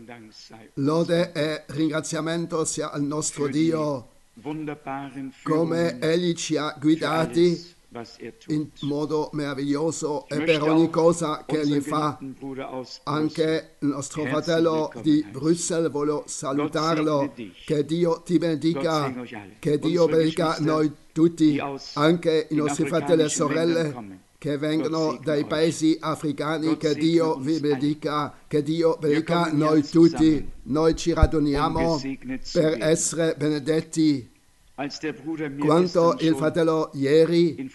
Lode e ringraziamento sia al nostro Dio, come Egli ci ha guidati in modo meraviglioso e per ogni cosa che Egli fa. Anche il nostro fratello di Bruxelles, voglio salutarlo. Che Dio ti benedica, che Dio benedica noi tutti, anche i nostri fratelli e sorelle che vengono dai paesi africani. Che Dio vi benedica, che Dio benedica noi tutti. Noi ci raduniamo per essere benedetti. Quando il fratello ieri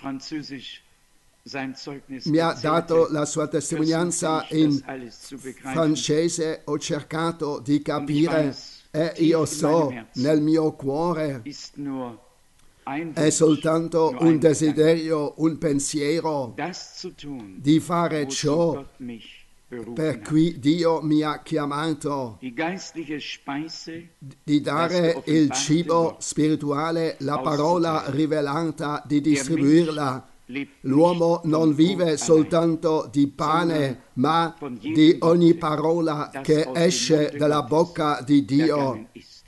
mi ha dato la sua testimonianza in francese, ho cercato di capire e io so nel mio cuore è soltanto un desiderio, un pensiero di fare ciò per cui Dio mi ha chiamato, di dare il cibo spirituale, la parola rivelata, di distribuirla. L'uomo non vive soltanto di pane, ma di ogni parola che esce dalla bocca di Dio.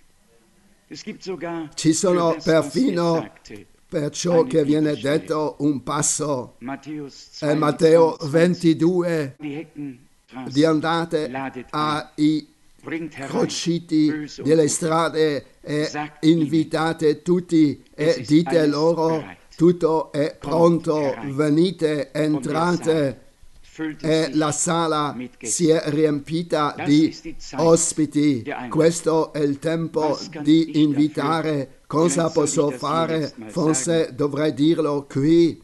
Ci sono perfino per ciò che viene detto un passo. È Matteo 22, di andate ai crociti delle strade e invitate tutti e dite loro: tutto è pronto, venite, entrate. E la sala si è riempita di ospiti. Questo è il tempo di invitare. Cosa posso fare? Forse dovrei dirlo qui.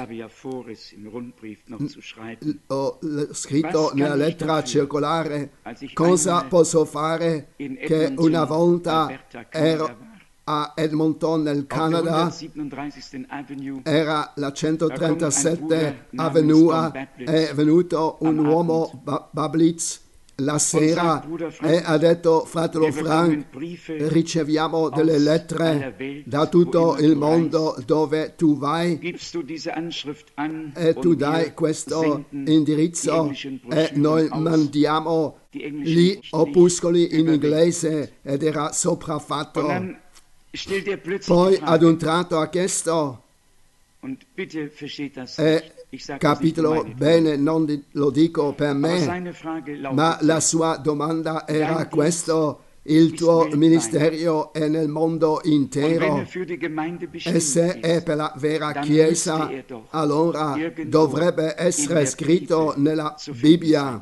Ho scritto nella lettera circolare. Cosa posso fare? Che una volta ero a Edmonton nel Canada, era la 137 Avenue, è venuto un uomo Bablitz la sera e ha detto: fratello Frank, riceviamo delle lettere da tutto il mondo dove tu vai e tu dai questo indirizzo e noi mandiamo gli opuscoli in inglese, ed era sopraffatto. Poi ad un tratto ha chiesto, capitolo bene, non lo dico per me, ma la sua domanda era questo: il tuo ministero è nel mondo intero, e se è per la vera Chiesa, allora dovrebbe essere scritto nella Bibbia.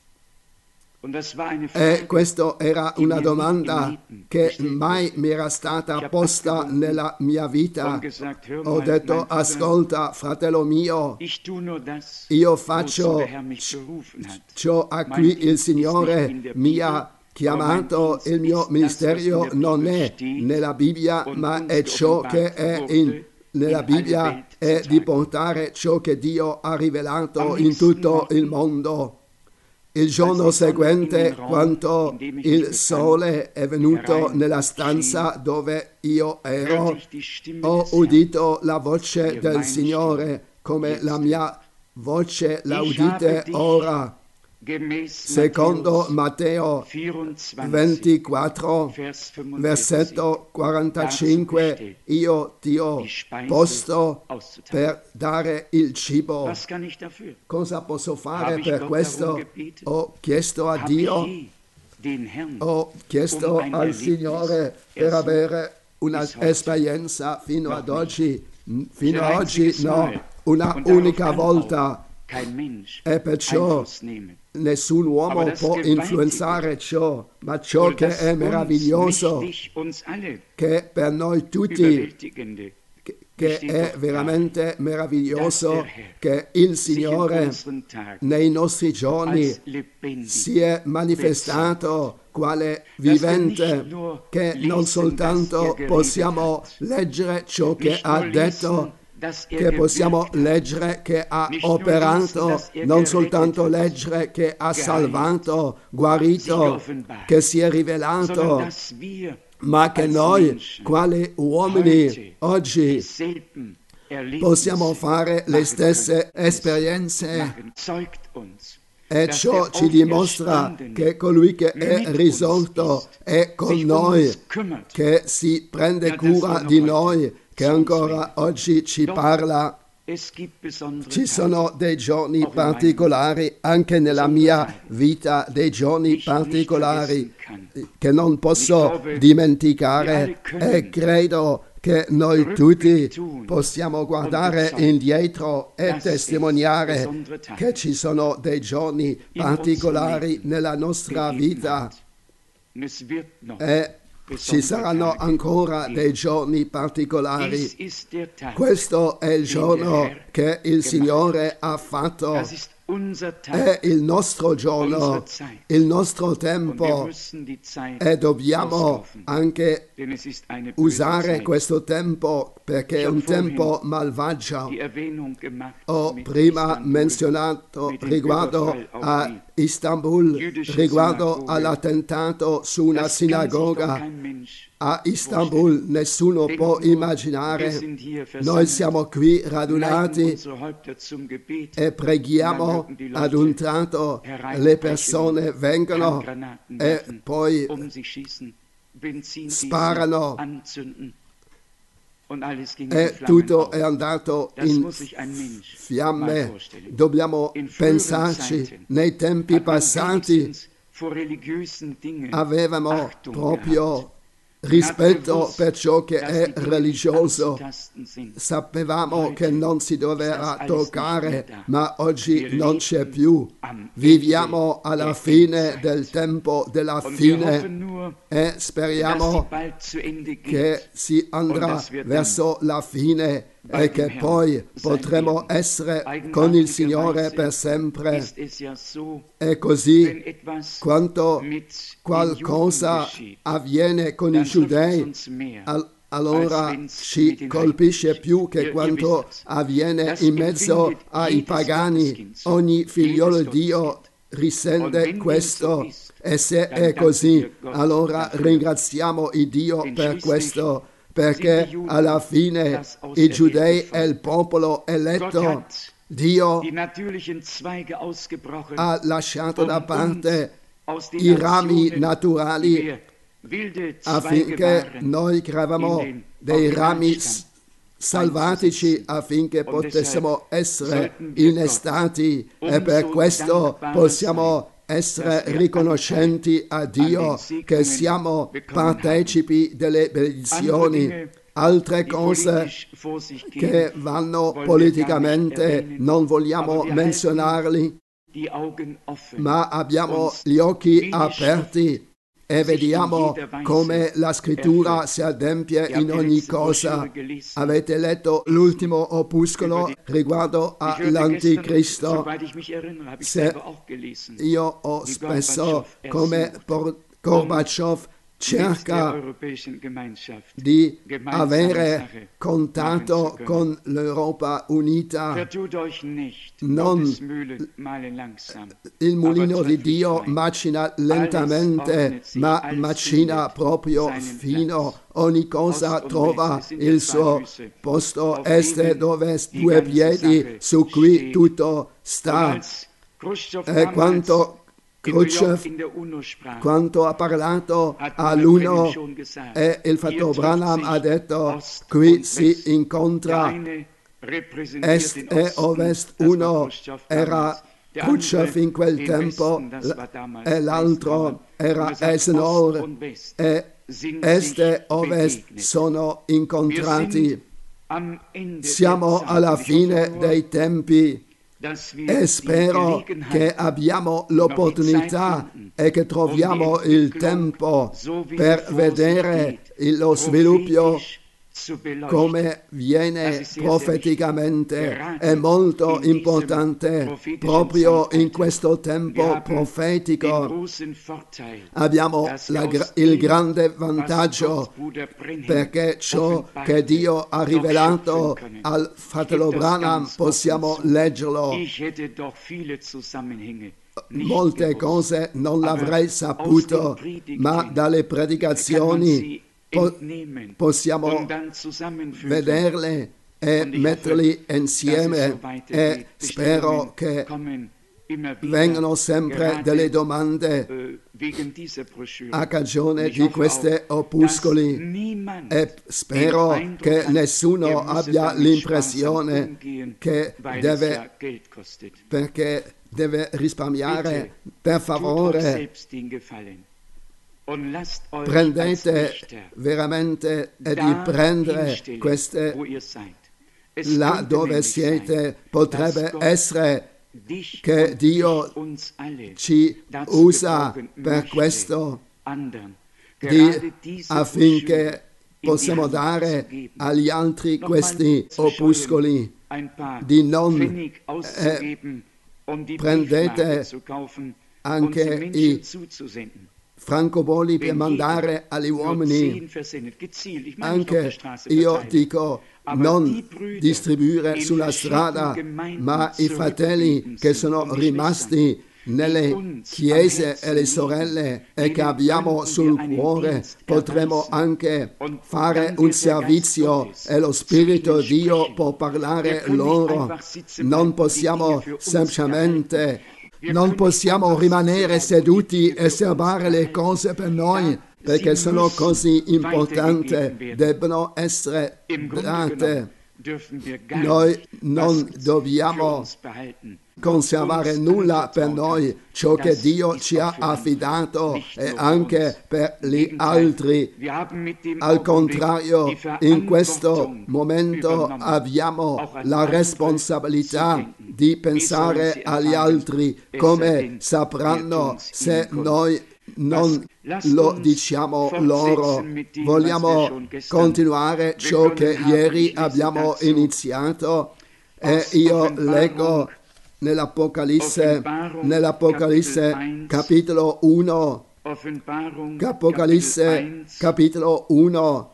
E questa era una domanda che mai mi era stata posta nella mia vita. Ho detto: ascolta, fratello mio, io faccio ciò a cui il Signore mi ha chiamato. Il mio ministero non è nella Bibbia, ma è ciò che è nella Bibbia, è di portare ciò che Dio ha rivelato in tutto il mondo. Il giorno seguente, quando il sole è venuto nella stanza dove io ero, ho udito la voce del Signore come la mia voce la udite ora. Secondo Matteo 24, versetto 45, io ti ho posto per dare il cibo. Cosa posso fare per questo? Ho chiesto a Dio, ho chiesto al Signore per avere un'esperienza fino ad oggi. Fino ad oggi no, una unica volta. E perciò nessun uomo può influenzare ciò, ma ciò che è meraviglioso, che per noi tutti, che è veramente meraviglioso, che il Signore nei nostri giorni si è manifestato quale vivente, che non soltanto possiamo leggere ciò che ha detto, che possiamo leggere che ha operato, non soltanto leggere che ha salvato, guarito, che si è rivelato, ma che noi, quali uomini, oggi possiamo fare le stesse esperienze. E ciò ci dimostra che colui che è risorto è con noi, che si prende cura di noi, che ancora oggi ci parla. Ci sono dei giorni particolari anche nella mia vita, dei giorni particolari che non posso dimenticare, e credo che noi tutti possiamo guardare indietro e testimoniare che ci sono dei giorni particolari nella nostra vita e ci saranno ancora dei giorni particolari. Questo è il giorno che il Signore ha fatto. È il nostro giorno, il nostro tempo, e dobbiamo anche usare questo tempo, perché è un tempo malvagio. Ho prima menzionato riguardo a Istanbul, riguardo all'attentato su una sinagoga a Istanbul. Nessuno può immaginare. Noi siamo qui radunati e preghiamo, ad un tratto le persone vengono e poi sparano e tutto è andato in fiamme. Dobbiamo pensarci, nei tempi passati avevamo proprio rispetto per ciò che è religioso. Sapevamo che non si doveva toccare, ma oggi non c'è più. Viviamo alla fine del tempo della fine e speriamo che si andrà verso la fine e che poi potremo essere con il Signore per sempre. E così, quando qualcosa avviene con i giudei, allora ci colpisce più che quanto avviene in mezzo ai pagani. Ogni figliolo di Dio risente questo, e se è così, allora ringraziamo il Dio per questo, perché alla fine i giudei è il popolo eletto. Dio ha lasciato da parte i rami naturali affinché noi creiamo dei rami salvatici, affinché potessimo essere innestati, e per questo possiamo essere riconoscenti a Dio che siamo partecipi delle benedizioni. Altre cose che vanno politicamente non vogliamo menzionarli, ma abbiamo gli occhi aperti e vediamo come la scrittura si adempie in ogni cosa. Avete letto l'ultimo opuscolo riguardo all'Anticristo? Io ho spesso, come Gorbaciov, cerca di avere contatto con l'Europa unita. Non il mulino di Dio macina lentamente, ma macina proprio fino. Ogni cosa trova il suo posto, est dove due piedi, su cui tutto sta. E quanto ha parlato all'UNO, e il fratello Branham ha detto: qui si incontra est e ovest. Uno era Khrushchev in quel tempo e l'altro era Eisenhower, e est e ovest sono incontrati. Siamo alla fine dei tempi e spero che abbiamo l'opportunità e che troviamo il tempo per vedere lo sviluppo come viene profeticamente. È molto importante proprio in questo tempo profetico. Abbiamo il grande vantaggio, perché ciò che Dio ha rivelato al fratello Branham possiamo leggerlo. Molte cose non l'avrei saputo, ma dalle predicazioni possiamo vederle e metterli insieme, e spero che vengono sempre delle domande a cagione di questi opuscoli e spero che nessuno abbia l'impressione che perché deve risparmiare. Per favore, prendete veramente e di prendere queste là dove siete. Potrebbe essere che Dio ci usa per questo affinché possiamo dare agli altri questi opuscoli di non prendete anche i francobolli per mandare agli uomini. Anche io dico non distribuire sulla strada, ma i fratelli che sono rimasti nelle chiese e le sorelle e che abbiamo sul cuore, potremo anche fare un servizio e lo Spirito di Dio può parlare loro. Non possiamo semplicemente rimanere seduti e osservare le cose per noi, perché sono così importanti, debbono essere date. Noi non dobbiamo conservare nulla per noi, ciò che Dio ci ha affidato e anche per gli altri. Al contrario, in questo momento abbiamo la responsabilità di pensare agli altri, come sapranno se noi non lo diciamo loro. Vogliamo continuare ciò che ieri abbiamo iniziato e io leggo nell'Apocalisse capitolo 1, Apocalisse capitolo 1,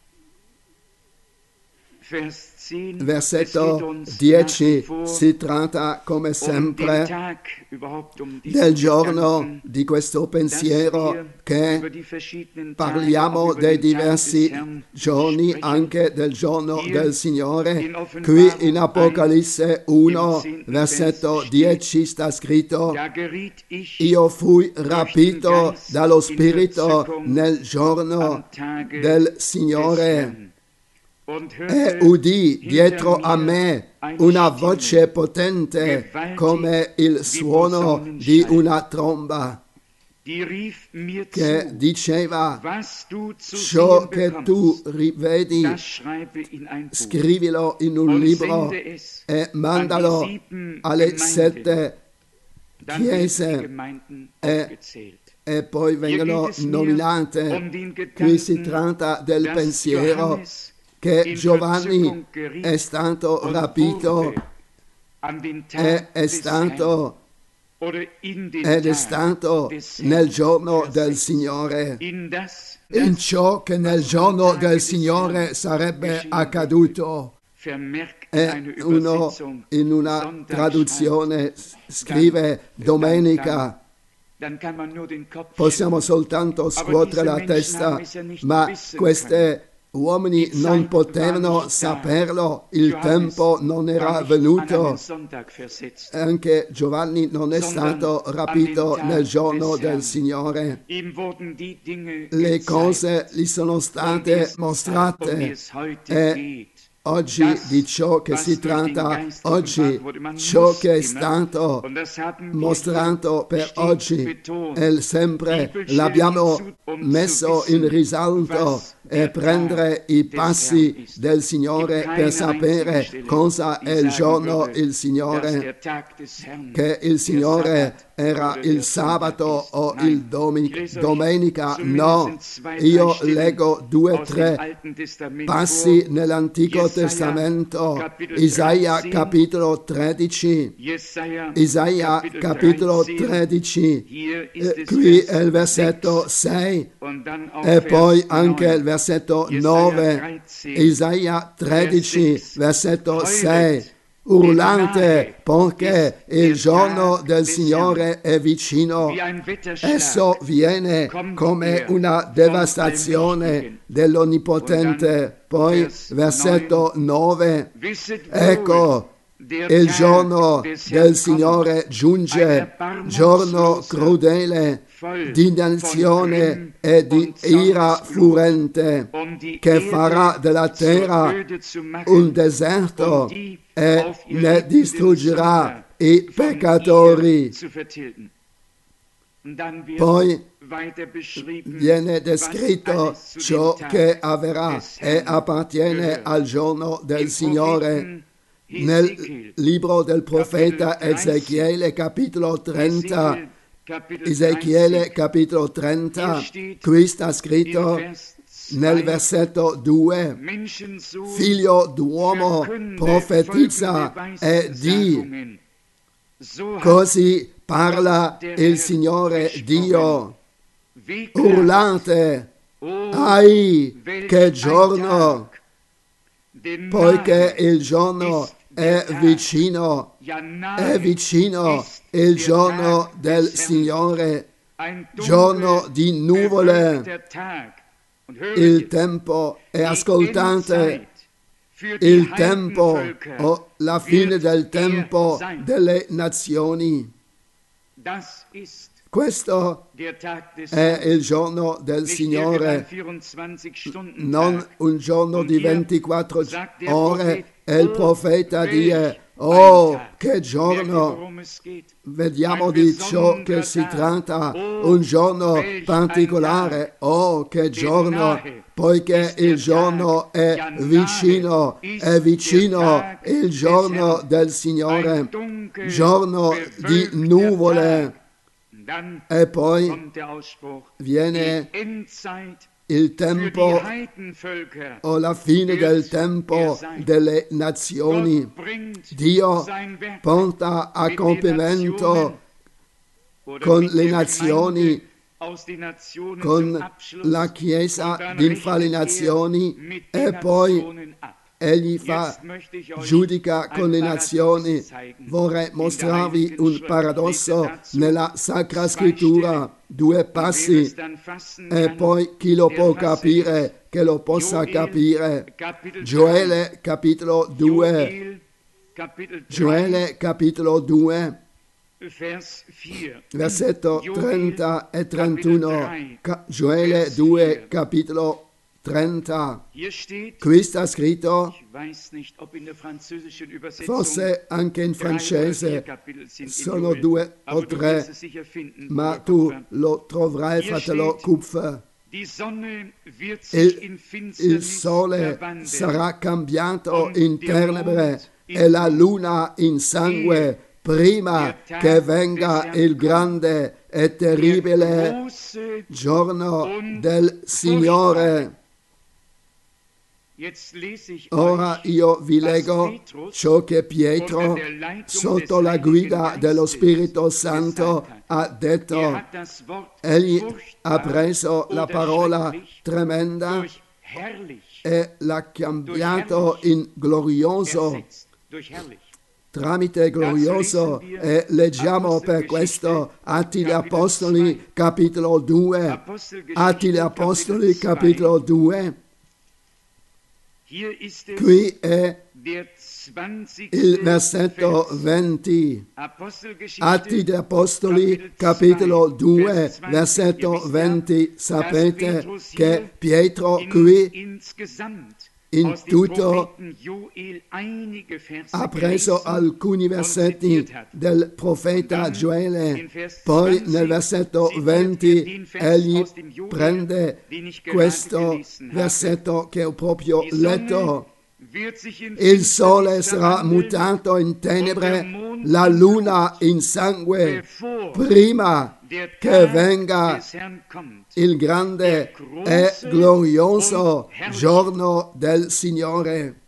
versetto 10, si tratta come sempre del giorno di questo pensiero, che parliamo dei diversi giorni, anche del giorno del Signore. Qui in Apocalisse 1, versetto 10 sta scritto: io fui rapito dallo Spirito nel giorno del Signore e udì dietro a me una voce potente come il suono di una tromba, che diceva: ciò che tu rivedi, scrivilo in un libro e mandalo alle 7 chiese, e poi vengono nominate. Qui si tratta del pensiero che Giovanni è stato rapito ed è stato nel giorno del Signore, in ciò che nel giorno del Signore sarebbe accaduto. E uno in una traduzione scrive domenica. Possiamo soltanto scuotere la testa, ma queste uomini non poterono saperlo, il tempo non era venuto. Anche Giovanni non è stato rapito nel giorno del Signore. Le cose gli sono state mostrate e oggi di ciò che si tratta, oggi ciò che è stato mostrato per oggi e sempre l'abbiamo messo in risalto, e prendere i passi del Signore per sapere cosa è il giorno del Signore, che il Signore era il sabato o il domenica. No, io leggo 2 o 3 passi nell'Antico Testamento. Isaia capitolo 13, Isaia capitolo 13, qui è il versetto 6 e poi anche il versetto 9, Isaia 13, versetto 6. Urlante, perché il giorno del Signore è vicino. Esso viene come una devastazione dell'Onnipotente. Poi versetto 9. Ecco, il giorno del Signore giunge, giorno crudele, di nazione e di ira furente, che farà della terra un deserto e ne distruggerà i peccatori. Poi viene descritto ciò che avverrà e appartiene al giorno del Signore. Nel libro del profeta Ezechiele capitolo 30, qui sta scritto nel versetto 2: Figlio d'uomo, profetizza e di, così parla il Signore Dio. Urlate, ai, che giorno, poiché il giorno è vicino il giorno del Signore, giorno di nuvole. Il tempo è ascoltante, il tempo o la fine del tempo delle nazioni. Questo è il giorno del Signore, non un giorno di 24 ore. E il profeta dice: oh, che giorno! Vediamo di ciò che si tratta, un giorno particolare. Oh, che giorno! Poiché il giorno è vicino il giorno del Signore, giorno di nuvole. E poi viene il tempo o la fine del tempo delle nazioni. Dio porta a compimento con le nazioni, con la Chiesa dinfa le nazioni, e poi egli giudica con le nazioni. Vorrei mostrarvi un paradosso nella Sacra Scrittura, 2 passi, e poi chi lo può capire, che lo possa capire. Gioele capitolo 2, versetto 30 e 31, Gioele 2, capitolo 30. Qui sta scritto, forse anche in francese, sono 2 o 3, ma tu lo troverai, fratello Kupfer. Il sole sarà cambiato in tenebre e la luna in sangue prima che venga il grande e terribile giorno del Signore. Ora io vi leggo ciò che Pietro, sotto la guida dello Spirito Santo, ha detto. Egli ha preso la parola tremenda e l'ha cambiato in glorioso, tramite glorioso, e leggiamo per questo Atti degli Apostoli capitolo 2. Atti degli Apostoli capitolo 2. Qui è il versetto 20. Atti degli Apostoli capitolo 2 versetto 20. Sapete che Pietro qui in tutto ha preso alcuni versetti del profeta Gioele, poi nel versetto 20 egli prende questo versetto che ho proprio letto. Il sole sarà mutato in tenebre, la luna in sangue, prima che venga il grande e glorioso giorno del Signore.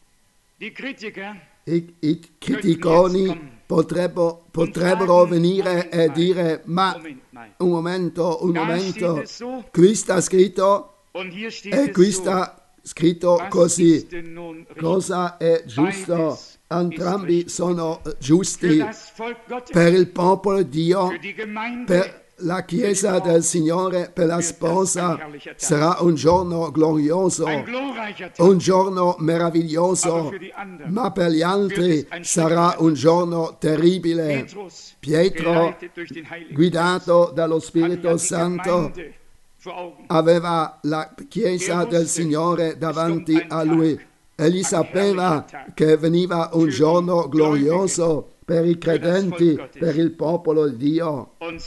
I criticoni potrebbero venire e dire: ma un momento, qui sta scritto e qui sta scritto così. Cosa è giusto? Entrambi sono giusti per il popolo di Dio, per la Chiesa del Signore per la sposa sarà un giorno glorioso, un giorno meraviglioso, ma per gli altri sarà un giorno terribile. Pietro, guidato dallo Spirito Santo, aveva la Chiesa del Signore davanti a lui. Egli sapeva che veniva un giorno glorioso per i credenti, per il popolo di Dio.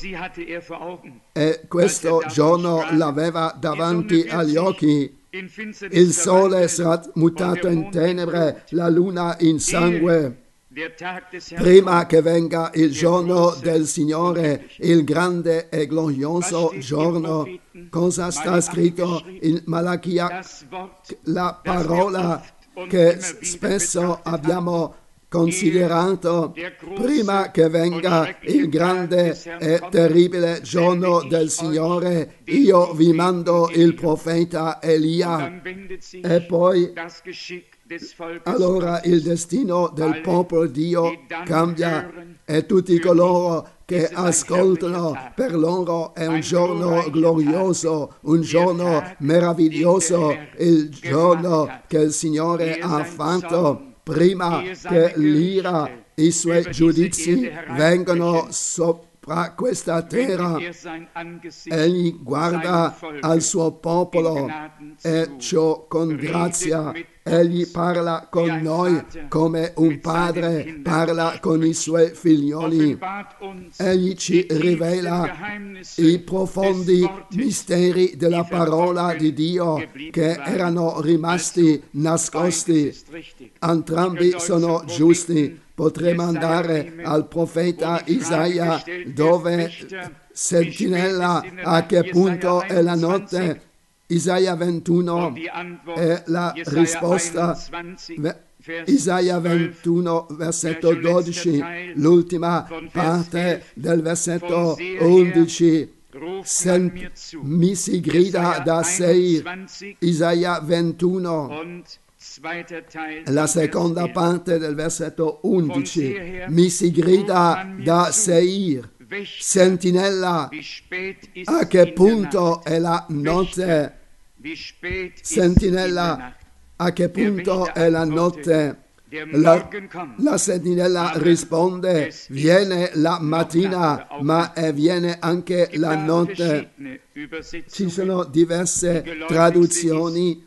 E questo giorno l'aveva davanti agli occhi. Il sole sarà mutato in tenebre, la luna in sangue. Prima che venga il giorno del Signore, il grande e glorioso giorno, cosa sta scritto in Malachia? La parola che spesso abbiamo considerato: prima che venga il grande e terribile giorno del Signore, io vi mando il profeta Elia. E poi allora il destino del popolo di Dio cambia e tutti coloro che ascoltano, per loro è un giorno glorioso, un giorno meraviglioso, il giorno che il Signore ha fatto prima che l'ira, i suoi giudizi vengano sopra questa terra. Egli guarda al suo popolo e ciò con grazia. Egli parla con noi come un padre parla con i suoi figlioli. Egli ci rivela i profondi misteri della parola di Dio che erano rimasti nascosti. Entrambi sono giusti. Potremmo andare al profeta Isaia, dove sentinella, a che punto è la notte? Isaia 21 è la risposta. Isaia 21, versetto 12, l'ultima parte del versetto 11. Mi si grida da Seir. Isaia 21. La seconda parte del versetto 11. Mi si grida da Seir. Sentinella, a che punto è la notte? Sentinella, a che punto è la notte? La sentinella risponde: viene la mattina, ma viene anche la notte. Ci sono diverse traduzioni.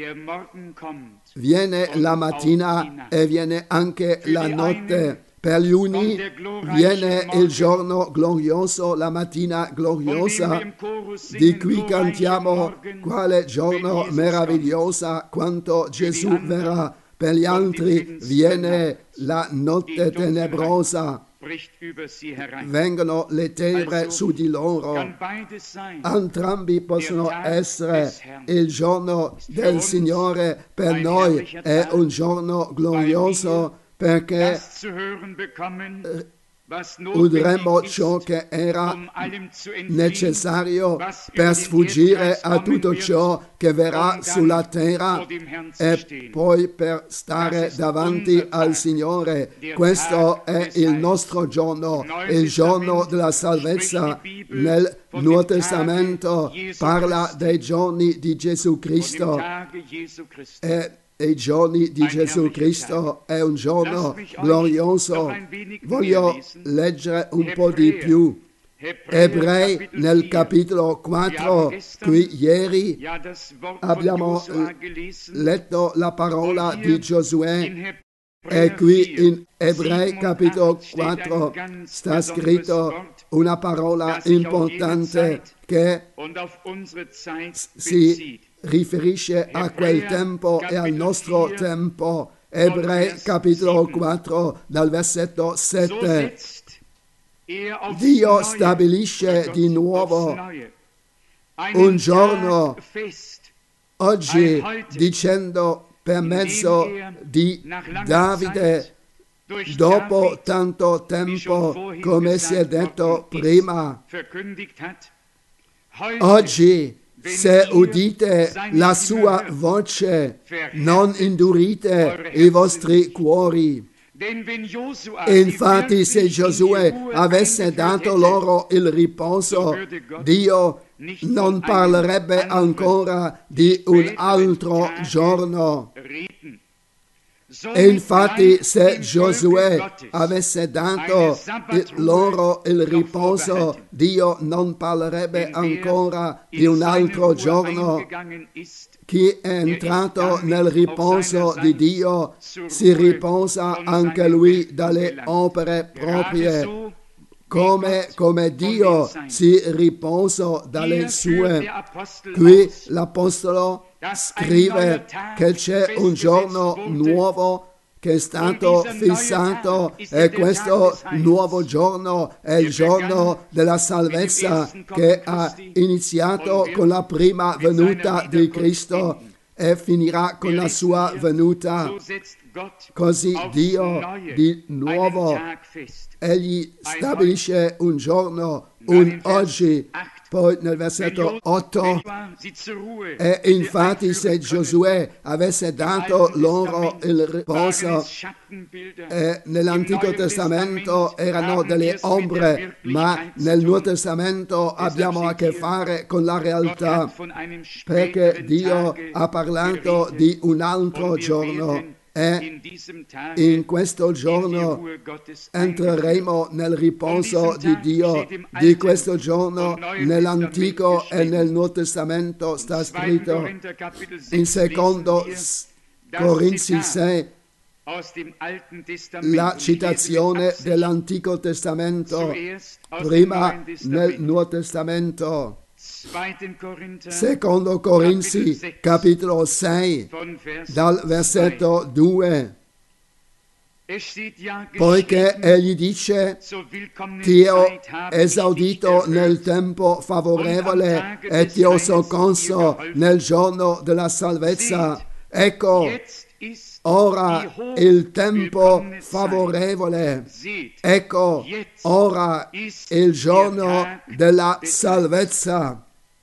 Viene la mattina e viene anche la notte. Per gli uni viene il giorno glorioso, la mattina gloriosa, di cui cantiamo: quale giorno meravigliosa, quanto Gesù verrà. Per gli altri viene la notte tenebrosa, vengono le tenebre su di loro. Entrambi possono essere. Il giorno del Signore per noi è un giorno glorioso, perché udremo ciò che era necessario per sfuggire a tutto ciò che verrà sulla terra e poi per stare davanti al Signore. Questo è il nostro giorno, il giorno della salvezza. Nel Nuovo Testamento parla dei giorni di Gesù Cristo e i giorni di Gesù Cristo è un giorno glorioso. Voglio leggere un po' di più. Ebrei nel capitolo 4, qui ieri abbiamo letto la parola di Giosuè e qui in Ebrei capitolo 4 sta scritto una parola importante che si riferisce a quel tempo e al nostro tempo. Ebrei capitolo 4 dal versetto 7. Dio stabilisce di nuovo un giorno oggi, dicendo per mezzo di Davide: dopo tanto tempo, come si è detto prima, oggi, se udite la sua voce, non indurite i vostri cuori. Infatti se Giosuè avesse dato loro il riposo, Dio non parlerebbe ancora di un altro giorno. E infatti se Giosuè avesse dato loro il riposo, Dio non parlerebbe ancora di un altro giorno. Chi è entrato nel riposo di Dio si riposa anche lui dalle opere proprie, come Dio si riposa dalle sue. Qui l'Apostolo scrive che c'è un giorno nuovo che è stato fissato e questo nuovo giorno è il giorno della salvezza che ha iniziato con la prima venuta di Cristo e finirà con la sua venuta. Così Dio di nuovo egli stabilisce un giorno, un oggi. Poi nel versetto 8, e infatti se Giosuè avesse dato loro il riposo, nell'Antico Testamento erano delle ombre, ma nel Nuovo Testamento abbiamo a che fare con la realtà, perché Dio ha parlato di un altro giorno. E in questo giorno entreremo nel riposo di Dio. Di questo giorno nell'Antico e nel Nuovo Testamento sta scritto in secondo Corinzi 6 la citazione dell'Antico Testamento, prima nel Nuovo Testamento. Secondo Corinzi capitolo 6 dal versetto 2, poiché egli dice: ti ho esaudito nel tempo favorevole e ti ho soccorso nel giorno della salvezza. Ecco ora il tempo favorevole, ecco ora il giorno della salvezza.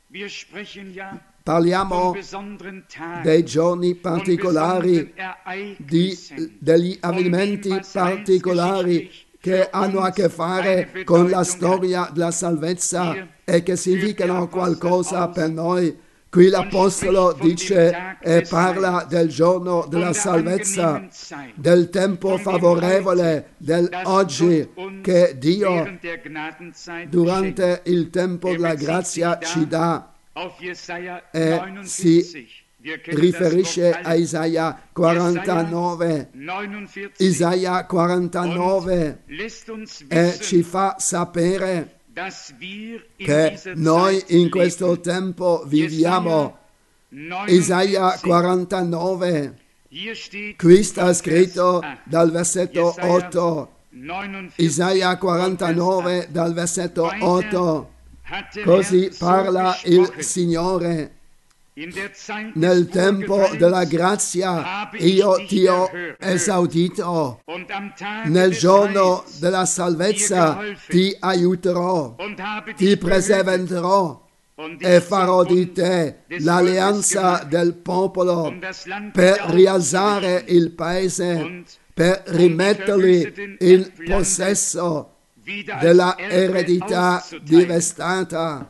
Parliamo dei giorni particolari, degli avvenimenti particolari che hanno a che fare con la storia della salvezza e che significano qualcosa per noi. Qui l'Apostolo dice e parla del giorno della salvezza, del tempo favorevole, dell'oggi che Dio durante il tempo della grazia ci dà, e si riferisce a Isaia 49. Isaia 49 e ci fa sapere che noi in questo tempo viviamo. Isaia 49, qui sta scritto dal versetto 8, Isaia 49 dal versetto 8, così parla il Signore: nel tempo della grazia io ti ho esaudito, nel giorno della salvezza ti aiuterò, ti preserverò e farò di te l'alleanza del popolo per rialzare il paese, per rimetterli in possesso della eredità divestata,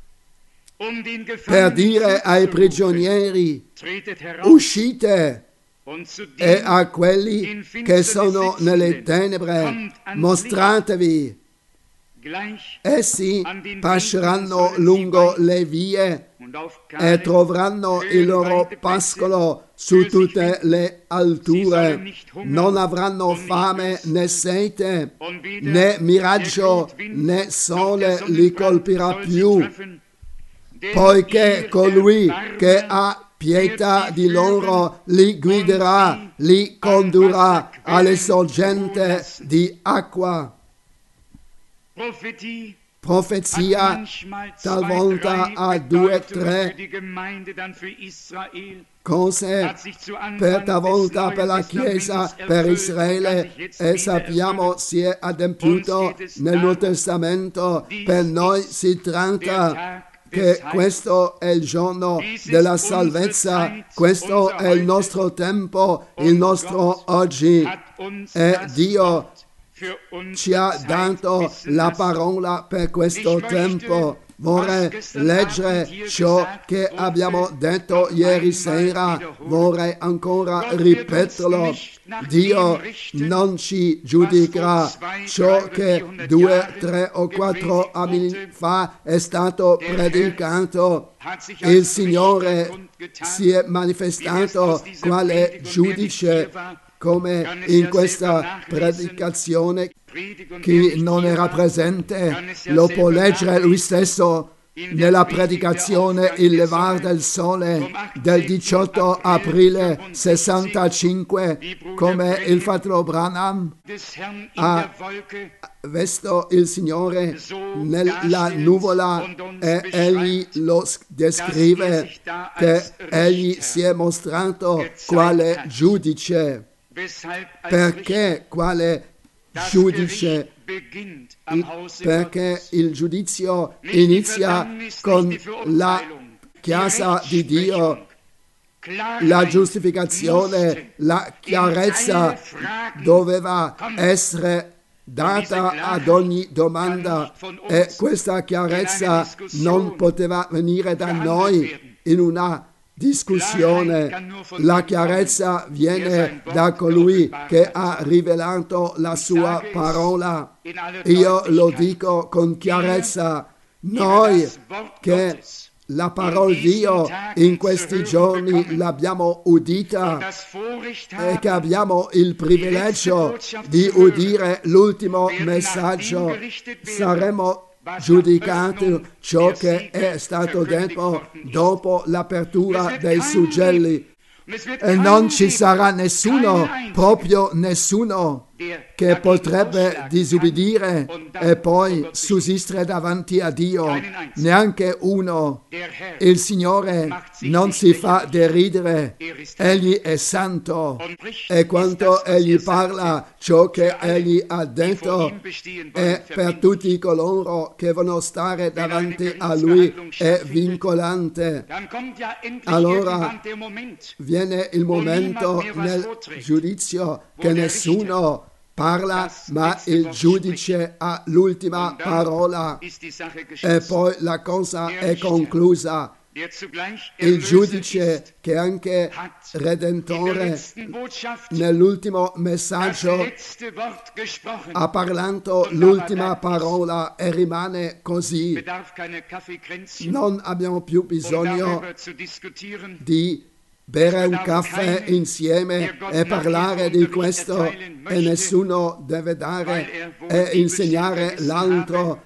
per dire ai prigionieri: uscite, e a quelli che sono nelle tenebre mostratevi. Essi pasceranno lungo le vie e troveranno il loro pascolo su tutte le alture. Non avranno fame né sete, né miraggio né sole li colpirà più, poiché colui che ha pietà di loro li guiderà, li condurrà alle sorgenti di acqua. Profezia talvolta a 2 o 3 cose, per talvolta per la Chiesa, per Israele, e sappiamo si è adempiuto nel Nuovo Testamento. Per noi si tratta che questo è il giorno della salvezza, questo è il nostro tempo, il nostro oggi, e Dio ci ha dato la parola per questo tempo. Vorrei leggere ciò che abbiamo detto ieri sera, vorrei ancora ripeterlo. Dio non ci giudicherà. Ciò che 2, 3 o 4 anni fa è stato predicato, il Signore si è manifestato quale giudice, come in questa predicazione. Chi non era presente lo può leggere lui stesso nella predicazione Il levar del sole del 18 aprile 65, come il fratello Branham ha visto il Signore nella nuvola, e egli lo descrive che egli si è mostrato quale giudice. Perché quale giudice? Perché il giudizio inizia con la chiesa di Dio, la giustificazione, la chiarezza doveva essere data ad ogni domanda, e questa chiarezza non poteva venire da noi in una discussione. La chiarezza viene da colui che ha rivelato la sua parola. Io lo dico con chiarezza: noi che la parola di Dio in questi giorni l'abbiamo udita e che abbiamo il privilegio di udire l'ultimo messaggio, saremo giudicati ciò che è stato detto dopo l'apertura dei suggelli, e non ci sarà nessuno, proprio nessuno, che potrebbe disubbidire e poi sussistere davanti a Dio, neanche uno. Il Signore non si fa deridere, Egli è santo, e quando Egli parla, ciò che Egli ha detto è per tutti coloro che vogliono stare davanti a Lui è vincolante. Allora viene il momento nel giudizio che nessuno parla, ma il giudice ha l'ultima parola, e poi la cosa è conclusa. Il giudice, che è anche Redentore, nell'ultimo messaggio ha parlato l'ultima parola, e rimane così. Non abbiamo più bisogno di bere un caffè insieme e parlare di questo, e nessuno deve dare e insegnare l'altro,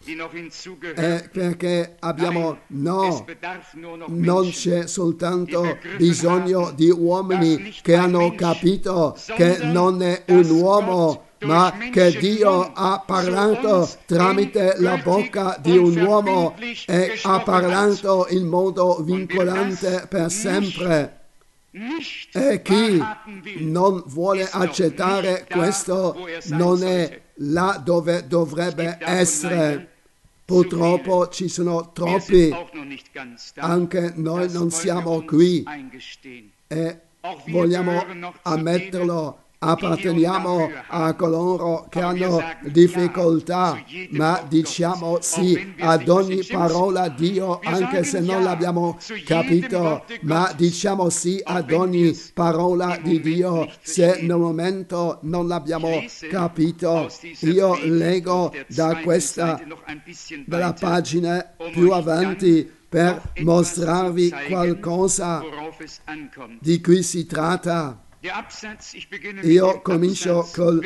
perché abbiamo non c'è soltanto bisogno di uomini che hanno capito che non è un uomo, ma che Dio ha parlato tramite la bocca di un uomo, e ha parlato in modo vincolante per sempre. E chi non vuole accettare questo non è là dove dovrebbe essere. Purtroppo ci sono troppi, anche noi non siamo qui, e vogliamo ammetterlo. Apparteniamo a coloro che hanno difficoltà, ma diciamo sì ad ogni parola di Dio, anche se non l'abbiamo capito, ma diciamo sì ad ogni parola di Dio se nel momento non l'abbiamo capito. Io leggo da questa, dalla pagina più avanti, per mostrarvi qualcosa di cui si tratta. Io comincio col: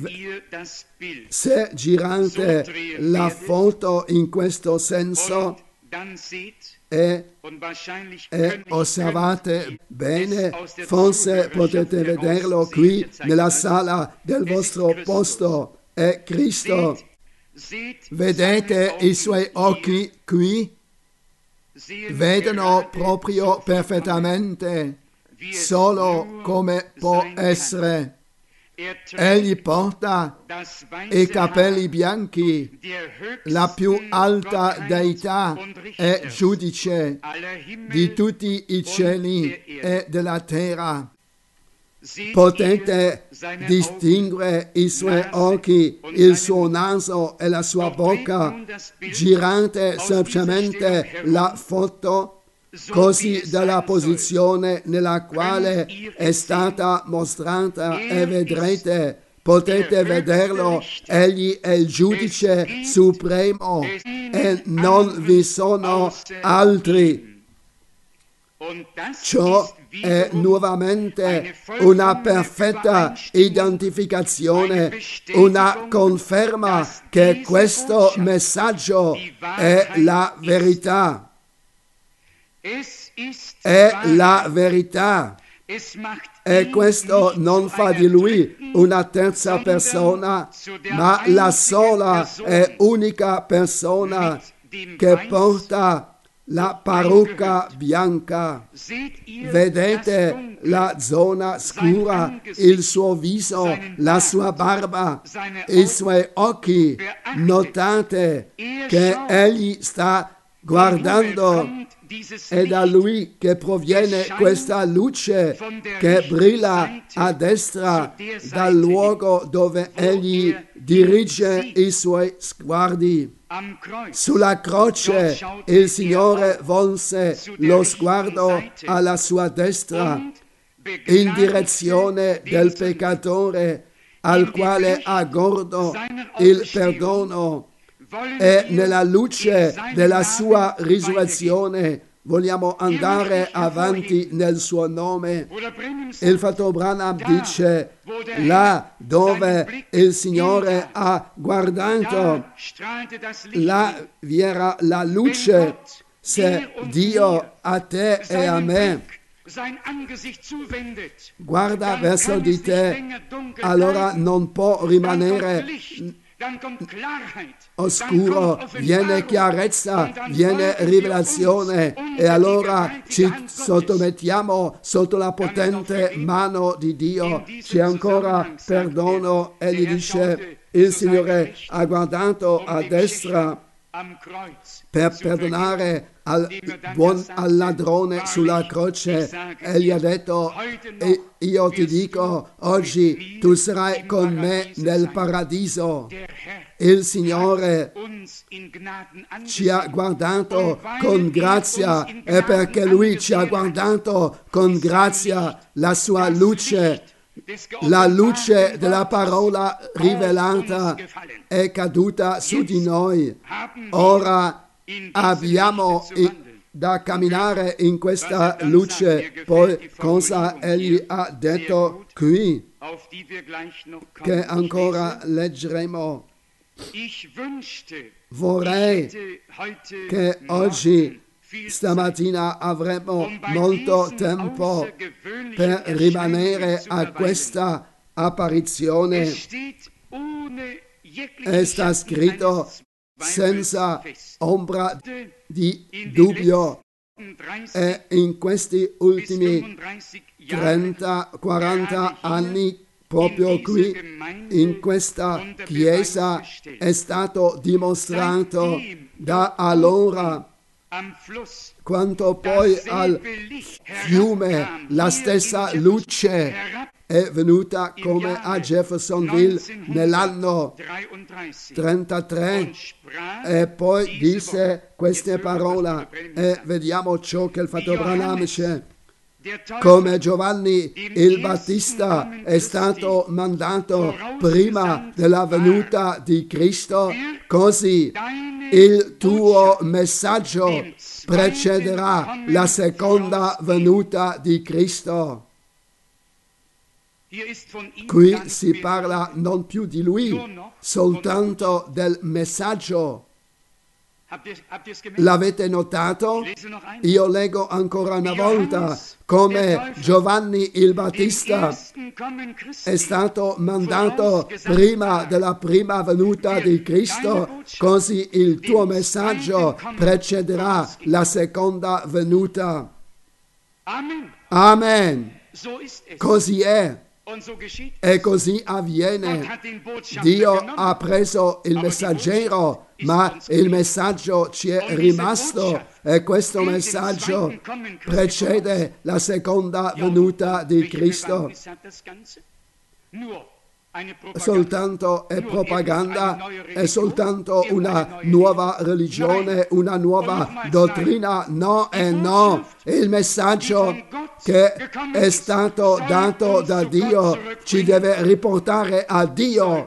se girate la foto in questo senso e osservate bene, forse potete vederlo qui nella sala del vostro posto, è Cristo. Vedete i suoi occhi qui? Vedono proprio perfettamente, solo come può essere. Egli porta i capelli bianchi, la più alta deità e giudice di tutti i cieli e della terra. Potete distinguere i suoi occhi, il suo naso e la sua bocca. Girate semplicemente la foto così dalla posizione nella quale è stata mostrata e vedrete, potete vederlo, egli è il giudice supremo e non vi sono altri. Ciò è nuovamente una perfetta identificazione, una conferma che questo messaggio è la verità. È la verità. E questo non fa di lui una terza persona, ma la sola e unica persona che porta la parrucca bianca. Vedete la zona scura, il suo viso, la sua barba, i suoi occhi. Notate che egli sta guardando. È da lui che proviene questa luce che brilla a destra dal luogo dove egli dirige i suoi sguardi. Sulla croce il Signore volse lo sguardo alla sua destra in direzione del peccatore al quale accordò il perdono. E nella luce della sua risurrezione vogliamo andare avanti nel suo nome. Il fratello Branham dice, là dove il Signore ha guardato, là vi era la luce. Se Dio a te e a me guarda verso di te, allora non può rimanere oscuro, viene chiarezza, viene rivelazione e allora ci sottomettiamo sotto la potente mano di Dio. C'è ancora perdono e gli dice, il Signore ha guardato a destra per perdonare al ladrone sulla croce e gli ha detto, io ti dico, oggi tu sarai con me nel paradiso. Il Signore ci ha guardato con grazia e perché Lui ci ha guardato con grazia, la sua luce, la luce della parola rivelata è caduta su di noi. Ora abbiamo da camminare in questa luce. Poi cosa egli ha detto qui, che ancora leggeremo. Vorrei che oggi, stamattina, avremo molto tempo per rimanere a questa apparizione. E sta scritto senza ombra di dubbio. E in questi ultimi 30-40 anni, proprio qui in questa chiesa, è stato dimostrato da allora quanto poi al fiume la stessa luce è venuta come a Jeffersonville nell'anno 33 e poi disse queste parole e vediamo ciò che il fratello Branham dice. Come Giovanni il Battista è stato mandato prima della venuta di Cristo, così il tuo messaggio precederà la seconda venuta di Cristo. Qui si parla non più di lui, soltanto del messaggio. L'avete notato? Io leggo ancora una volta come Giovanni il Battista è stato mandato prima della prima venuta di Cristo, così il tuo messaggio precederà la seconda venuta. Amen. Così è. E così avviene. Dio ha preso il messaggero, ma il messaggio ci è rimasto e questo messaggio precede la seconda venuta di Cristo. Soltanto è propaganda, è soltanto una nuova religione, una nuova dottrina. No e no, il messaggio che è stato dato da Dio ci deve riportare a Dio,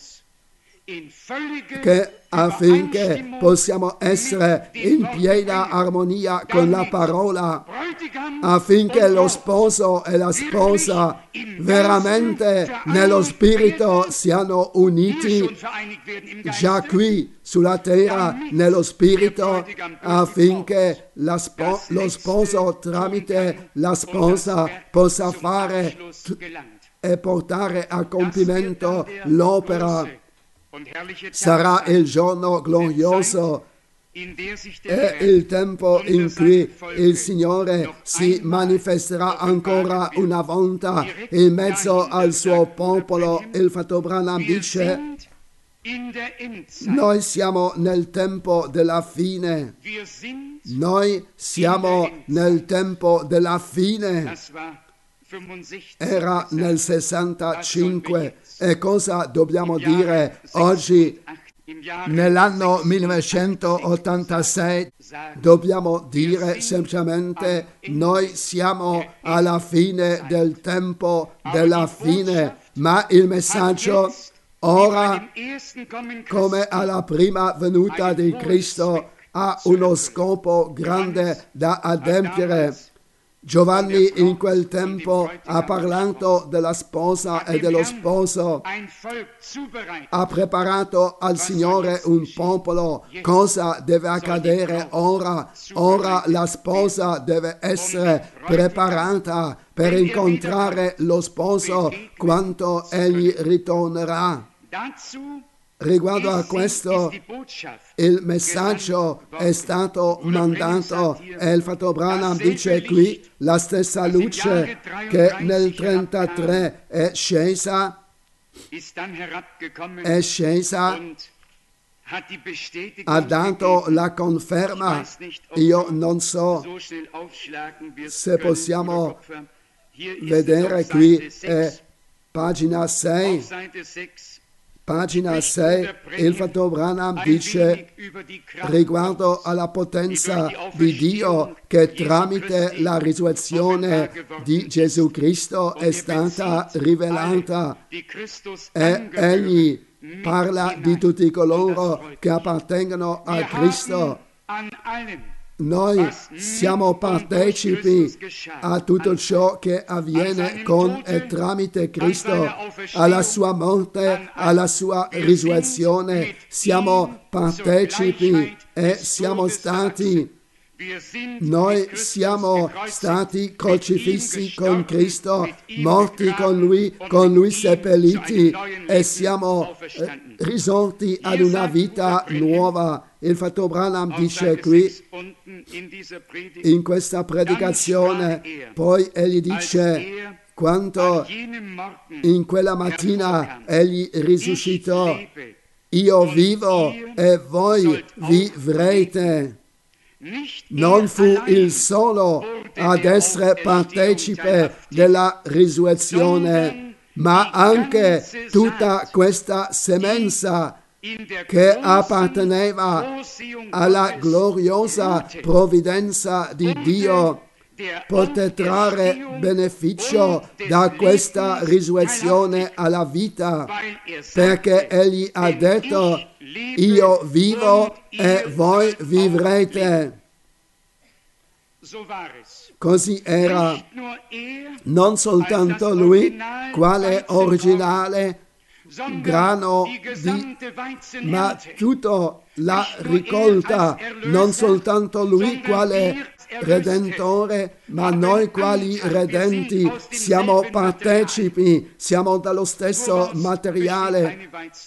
che affinché possiamo essere in piena armonia con la parola, affinché lo sposo e la sposa veramente nello spirito siano uniti già qui sulla terra nello spirito, affinché lo sposo tramite la sposa possa fare e portare a compimento l'opera. Sarà il giorno glorioso e il tempo in cui il Signore si manifesterà ancora una volta in mezzo al suo popolo. Il fratello Branham dice: noi siamo nel tempo della fine. Noi siamo nel tempo della fine. Era nel 65. E cosa dobbiamo dire oggi? Nell'anno 1986 dobbiamo dire semplicemente: noi siamo alla fine del tempo della fine, ma il messaggio ora, come alla prima venuta di Cristo, ha uno scopo grande da adempiere. Giovanni in quel tempo ha parlato della sposa e dello sposo, ha preparato al Signore un popolo. Cosa deve accadere ora? Ora la sposa deve essere preparata per incontrare lo sposo quando egli ritornerà. Riguardo a questo, il messaggio è stato mandato e il fratello Branham dice qui: la stessa luce che nel 1933 è scesa, ha dato la conferma. Io non so se possiamo vedere qui, pagina 6. Pagina 6, il fratello Branham dice riguardo alla potenza di Dio che tramite la risurrezione di Gesù Cristo è stata rivelata, e egli parla di tutti coloro che appartengono a Cristo. Noi siamo partecipi a tutto ciò che avviene con e tramite Cristo, alla sua morte, alla sua risurrezione. Siamo partecipi e siamo stati. Noi siamo stati crocifissi con Cristo, morti con Lui seppelliti, e siamo risorti ad una vita nuova. Il fratello Branham dice qui, in questa predicazione, poi egli dice: quando in quella mattina egli risuscitò, io vivo e voi vivrete. Non fu il solo ad essere partecipe della risurrezione, ma anche tutta questa semenza che apparteneva alla gloriosa provvidenza di Dio poté trarre beneficio da questa risurrezione alla vita, perché egli ha detto: io vivo e voi vivrete. Così era. Non soltanto lui, quale originale grano ma tutta la ricolta, non soltanto lui quale redentore, ma noi quali redenti siamo partecipi, siamo dallo stesso materiale.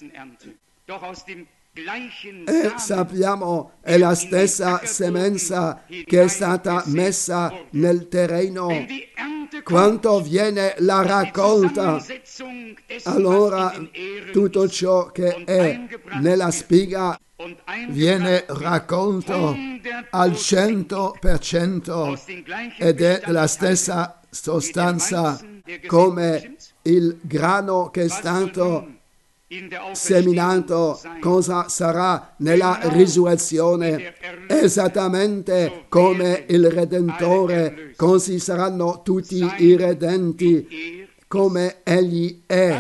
E sappiamo, è la stessa semenza che è stata messa nel terreno. quando viene la raccolta, allora tutto ciò che è nella spiga viene raccolto al 100% ed è della stessa sostanza come il grano che è stato seminato. Cosa sarà nella risurrezione? Esattamente come il Redentore, così saranno tutti i redenti come egli è.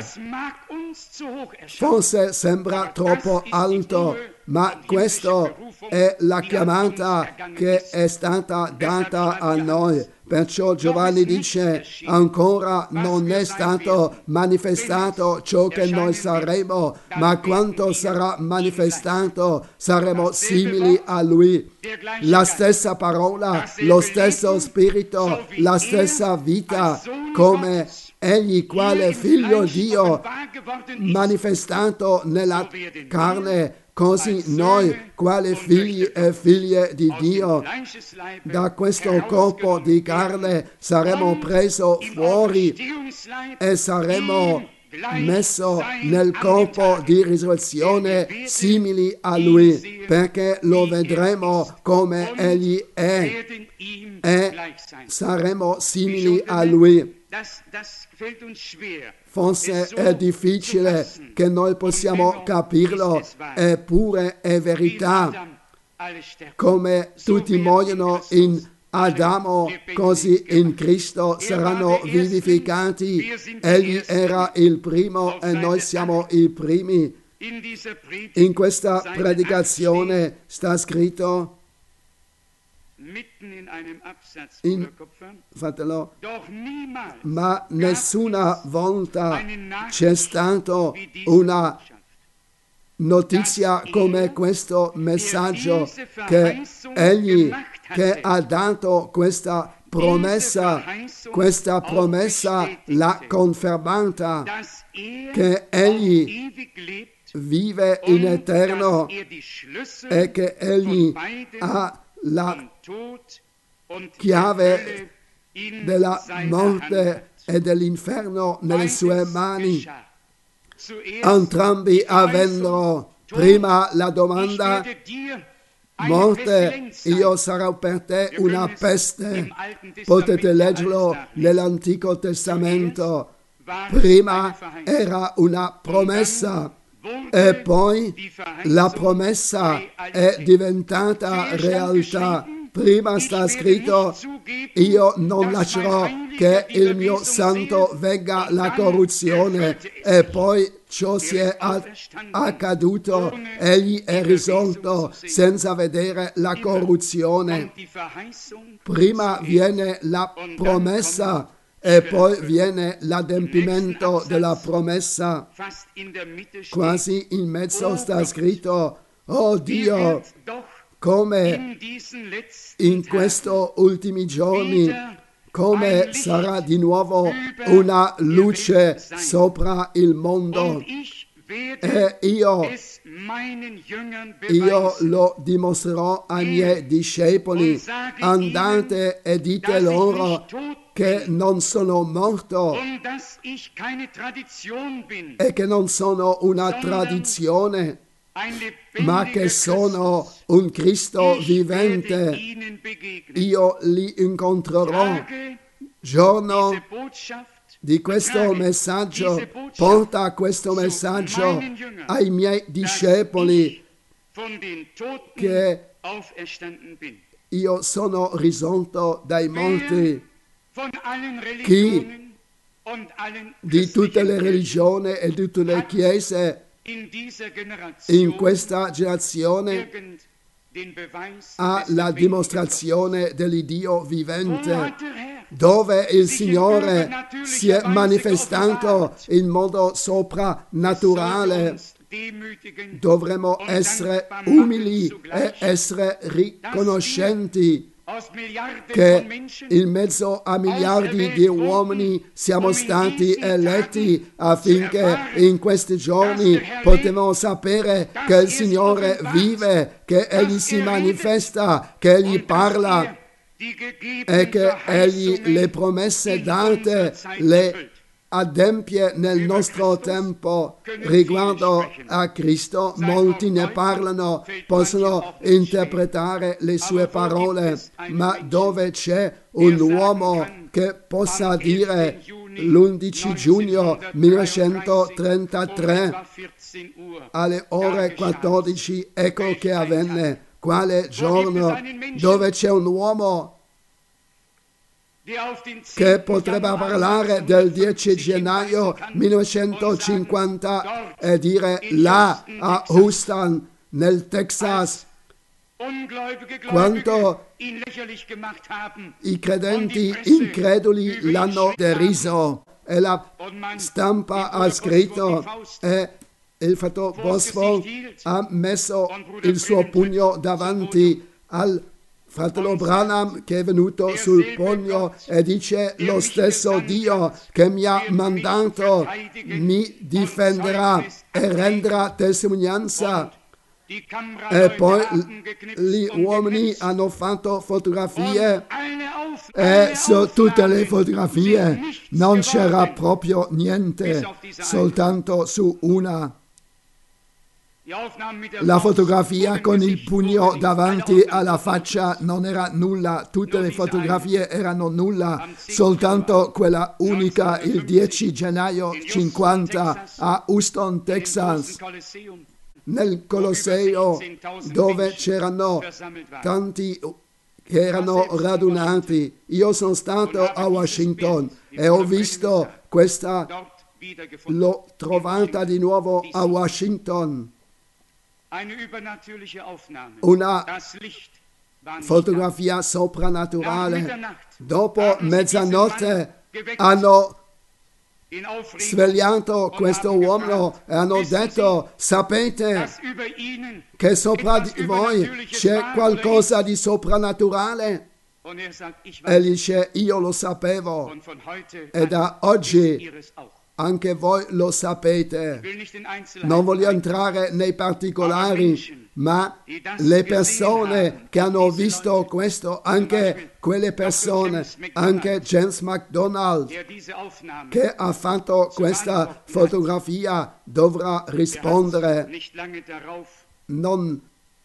Forse sembra troppo alto, ma questa è la chiamata che è stata data a noi. Perciò Giovanni dice: ancora non è stato manifestato ciò che noi saremo, ma quando sarà manifestato saremo simili a Lui. La stessa parola, lo stesso spirito, la stessa vita, come Egli quale figlio Dio manifestato nella carne, così noi quali figli e figlie di Dio da questo corpo di carne saremo preso fuori e saremo messo nel corpo di risurrezione simili a Lui, perché lo vedremo come Egli è e saremo simili a Lui. Forse è difficile che noi possiamo capirlo, eppure è verità. Come tutti muoiono in Adamo, così in Cristo saranno vivificati. Egli era il primo e noi siamo i primi. In questa predicazione sta scritto, fatelo, ma nessuna volta c'è stata una notizia come questo messaggio, che Egli che ha dato questa promessa l'ha confermata, che Egli vive in eterno e che Egli ha la chiave della morte e dell'inferno nelle sue mani. Entrambi avvennero. Prima la domanda: morte, io sarò per te una peste. Potete leggerlo nell'Antico Testamento. Prima era una promessa e poi la promessa è diventata realtà. Prima sta scritto: io non lascerò che il mio santo vegga la corruzione, e poi ciò si è accaduto. Egli è risorto senza vedere la corruzione. Prima viene la promessa e poi viene l'adempimento della promessa. Quasi in mezzo sta scritto: oh Dio, come in questi ultimi giorni, come sarà di nuovo una luce sopra il mondo, e io lo dimostrerò ai miei discepoli. Andate e dite loro che non sono morto e che non sono una tradizione, ma che sono un Cristo vivente. Io li incontrerò. Giorno di questo messaggio, porta questo messaggio ai miei discepoli, che io sono risorto dai morti. Chi di tutte le religioni e di tutte le chiese in questa generazione ha la dimostrazione dell'Iddio vivente, dove il Signore si è manifestato in modo soprannaturale. Dovremmo essere umili e essere riconoscenti che in mezzo a miliardi di uomini siamo stati eletti affinché in questi giorni potevamo sapere che il Signore vive, che Egli si manifesta, che Egli parla e che Egli le promesse date le adempie nel nostro tempo. Riguardo a Cristo, molti ne parlano, possono interpretare le sue parole, ma dove c'è un uomo che possa dire l'11 giugno 1933 alle ore 14, ecco che avvenne, quale giorno, dove c'è un uomo che potrebbe parlare del 10 gennaio 1950 e dire là a Houston, nel Texas, quanto i credenti increduli l'hanno deriso, e la stampa ha scritto e il fratello Boswell ha messo il suo pugno davanti al fratello Branham che è venuto sul pugno e dice: lo stesso Dio che mi ha mandato mi difenderà e renderà testimonianza. E poi gli uomini hanno fatto fotografie e su tutte le fotografie non c'era proprio niente, soltanto su una. La fotografia con il pugno davanti alla faccia non era nulla, tutte le fotografie erano nulla, soltanto quella unica il 10 gennaio 50 a Houston, Texas, nel Colosseo, dove c'erano tanti che erano radunati. Io sono stato a Washington e ho visto questa, l'ho trovata di nuovo a Washington. Una fotografia soprannaturale. Dopo mezzanotte hanno svegliato questo uomo e hanno detto: sapete che sopra di voi c'è qualcosa di soprannaturale? E dice: io lo sapevo e da oggi anche voi lo sapete. Non voglio entrare nei particolari, ma le persone che hanno visto questo, anche quelle persone, anche James MacDonald che ha fatto questa fotografia dovrà rispondere. Non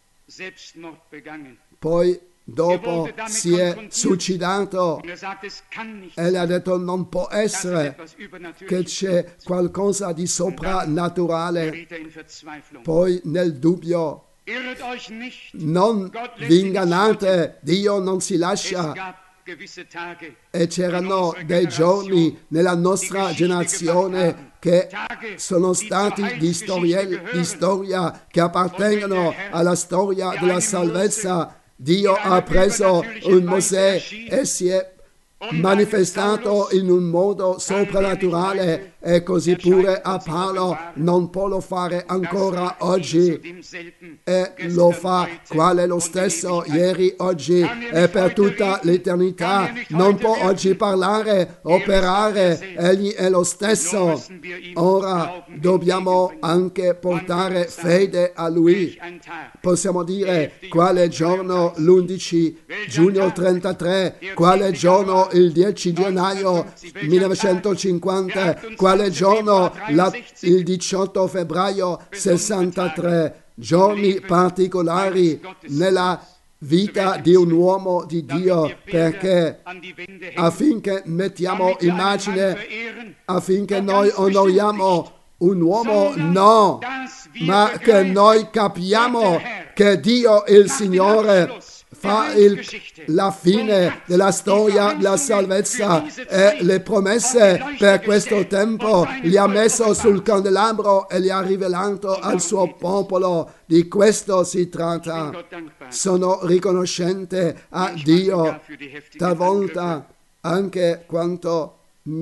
poi dopo si è suicidato e le ha detto: non può essere che c'è qualcosa di soprannaturale. Poi nel dubbio: non vi ingannate, Dio non si lascia. E c'erano dei giorni nella nostra generazione che sono stati di storia che appartengono alla storia della salvezza. Dio ha preso un Mosè e si è manifestato in un modo soprannaturale, e così pure a Paolo non può lo fare ancora oggi, e lo fa quale lo stesso ieri, oggi e per tutta l'eternità. Non può oggi parlare, operare, egli è lo stesso. Ora dobbiamo anche portare fede a lui. Possiamo dire: quale giorno l'11 giugno 33, quale giorno il 10 gennaio 1950, quale giorno il 18 febbraio 63, giorni particolari nella vita di un uomo di Dio, perché affinché mettiamo immagine, affinché noi onoriamo un uomo, no, ma che noi capiamo che Dio il Signore fa la fine della storia della salvezza, e le promesse per questo tempo li ha messo sul candelabro e li ha rivelato al suo popolo. Di questo si tratta. Sono riconoscente a Dio talvolta anche quanto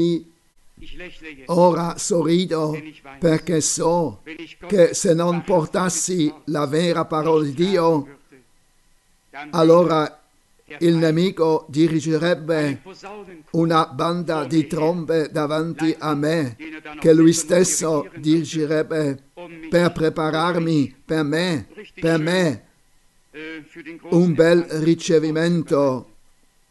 ora sorrido, perché so che se non portassi la vera parola di Dio, allora il nemico dirigerebbe una banda di trombe davanti a me, che lui stesso dirigerebbe per prepararmi per me un bel ricevimento.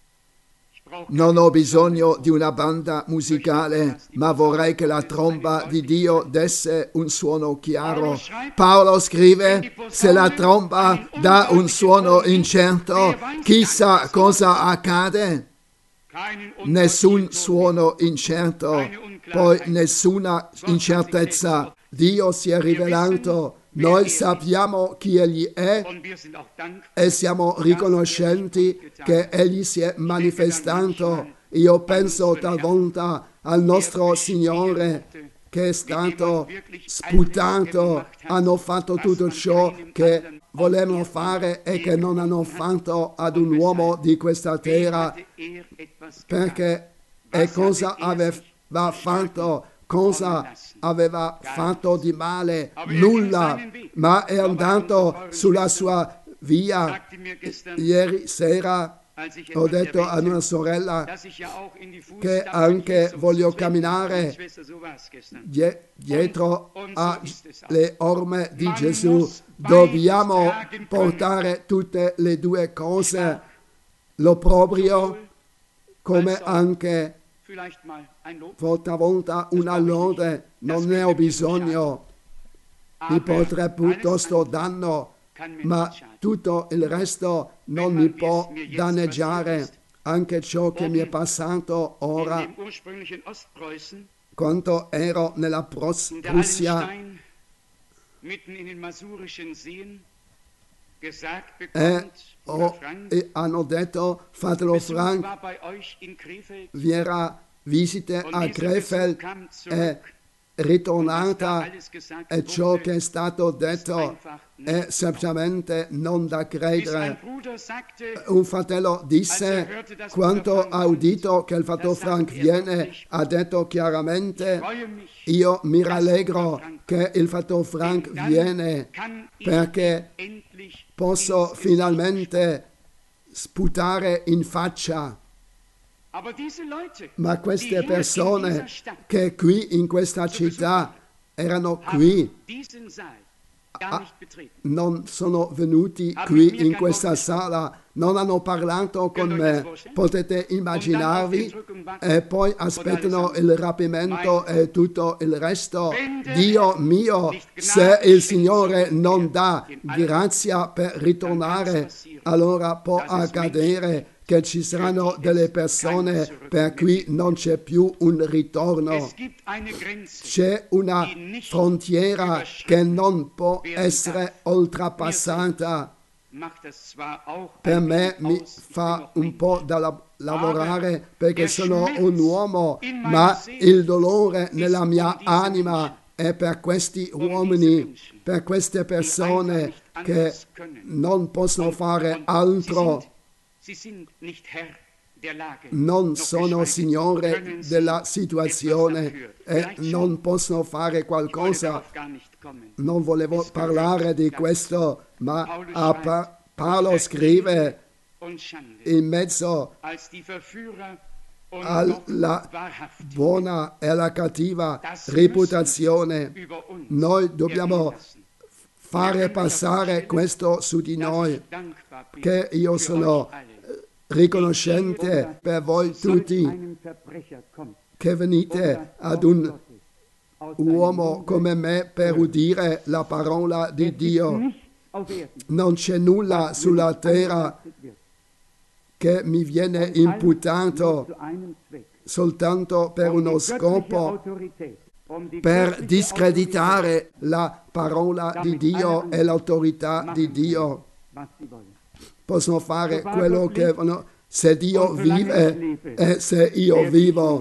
Non ho bisogno di una banda musicale, ma vorrei che la tromba di Dio desse un suono chiaro. Paolo scrive, se la tromba dà un suono incerto, chissà cosa accade. Nessun suono incerto, poi nessuna incertezza. Dio si è rivelato, noi sappiamo chi Egli è e siamo riconoscenti che Egli si è manifestato. Io penso talvolta al nostro Signore che è stato sputato, hanno fatto tutto ciò che volevano fare e che non hanno fatto ad un uomo di questa terra, perché e cosa aveva fatto? Cosa aveva fatto di male? Nulla, ma è andato sulla sua via. Ieri sera ho detto a una sorella che anche voglio camminare dietro alle orme di Gesù. Dobbiamo portare tutte le due cose, l'opprobrio come anche volta una lode. Non ne ho bisogno, mi potrei piuttosto danno, ma tutto il resto non mi può danneggiare. Anche ciò che mi è passato ora, quando ero nella Prussia, hanno detto, fratello Frank, vi era visita a Krefeld, è ritornata e ciò che è stato detto è semplicemente non da credere. Un fratello disse, quando ha udito che il fratello Frank viene, ha detto chiaramente, io mi rallegro che il fratello Frank viene perché posso finalmente sputare in faccia. Ma queste persone che qui in questa città erano qui, non sono venuti qui in questa sala, non hanno parlato con me, potete immaginarvi, e poi aspettano il rapimento e tutto il resto. Dio mio, se il Signore non dà grazia per ritornare, allora può accadere che ci saranno delle persone per cui non c'è più un ritorno. C'è una frontiera che non può essere oltrepassata. Per me mi fa un po' da lavorare perché sono un uomo, ma il dolore nella mia anima è per questi uomini, per queste persone che non possono fare altro. Non sono signore della situazione e non possono fare qualcosa. Non volevo parlare di questo, ma Paolo scrive in mezzo alla buona e alla cattiva reputazione. Noi dobbiamo fare passare questo su di noi, che io sono riconoscente per voi tutti che venite ad un uomo come me per udire la parola di Dio. Non c'è nulla sulla terra che mi viene imputato soltanto per uno scopo, per discreditare la parola di Dio e l'autorità di Dio. Possono fare quello che vogliono, se Dio vive e se io vivo.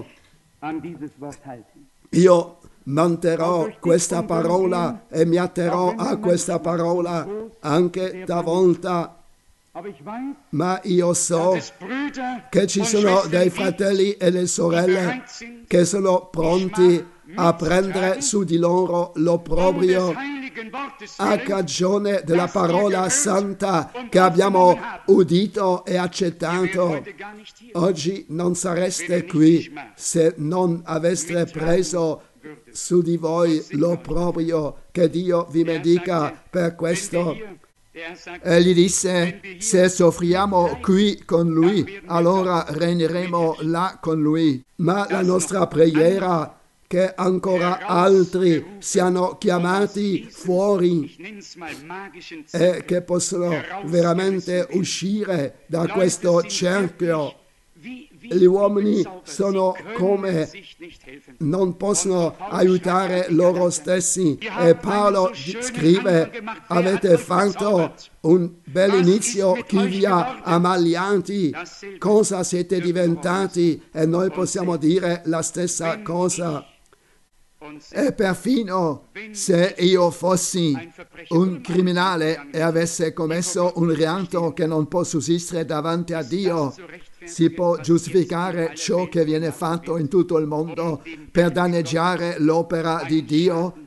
Io manterrò questa parola e mi atterrò a questa parola anche talvolta, ma io so che ci sono dei fratelli e delle sorelle che sono pronti a prendere su di loro l'opprobrio a cagione della parola santa che abbiamo udito e accettato. Oggi non sareste qui se non aveste preso su di voi l'opprobrio. Che Dio vi benedica per questo. Egli disse, se soffriamo qui con lui, allora regneremo là con lui. Ma la nostra preghiera che ancora altri siano chiamati fuori e che possono veramente uscire da questo cerchio. Gli uomini sono come non possono aiutare loro stessi e Paolo scrive: avete fatto un bel inizio, chi vi ha ammaliati, cosa siete diventati? E noi possiamo dire la stessa cosa. E perfino se io fossi un criminale e avesse commesso un reato che non può sussistere davanti a Dio, si può giustificare ciò che viene fatto in tutto il mondo per danneggiare l'opera di Dio.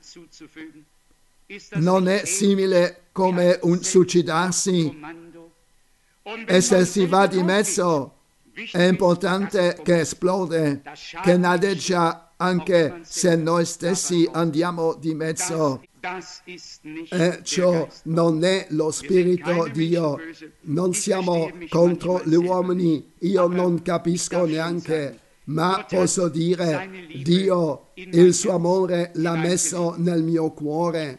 Non è simile come un suicidarsi, e se si va di mezzo è importante che esplode, che nadeggia anche se noi stessi andiamo di mezzo. E ciò non è lo spirito di Dio. Non siamo contro gli uomini, io non capisco neanche, ma posso dire, Dio il suo amore l'ha messo nel mio cuore.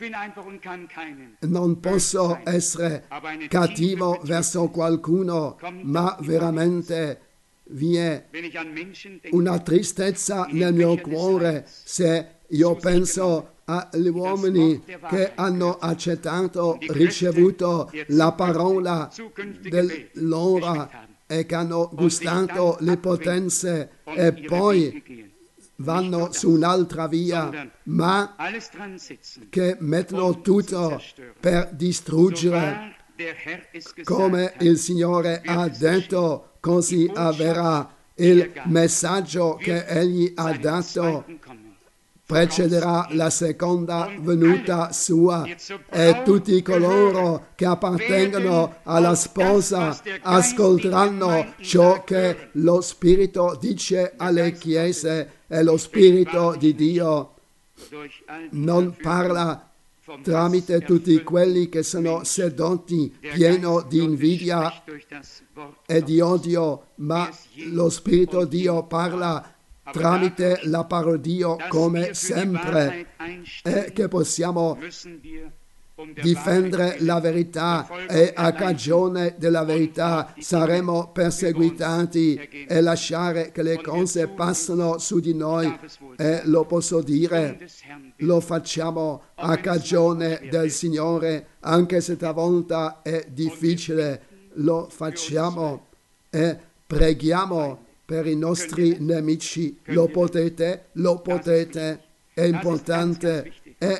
Non posso essere cattivo verso qualcuno, ma veramente vi è una tristezza nel mio cuore se io penso agli uomini che hanno accettato, ricevuto la parola dell'ora e che hanno gustato le potenze e poi vanno su un'altra via, ma che mettono tutto per distruggere. Come il Signore ha detto, così avverrà. Il messaggio che Egli ha dato precederà la seconda venuta sua, e tutti coloro che appartengono alla sposa ascolteranno ciò che lo Spirito dice alle chiese, e lo Spirito di Dio non parla tramite tutti quelli che sono sedotti, pieni di invidia e di odio, ma lo Spirito di Dio parla tramite la parola di Dio come sempre, e che possiamo difendere la verità, e a cagione della verità saremo perseguitati, e lasciare che le cose passino su di noi, e lo posso dire, lo facciamo a cagione del Signore, anche se talvolta è difficile, lo facciamo e preghiamo per i nostri nemici. Lo potete, è importante.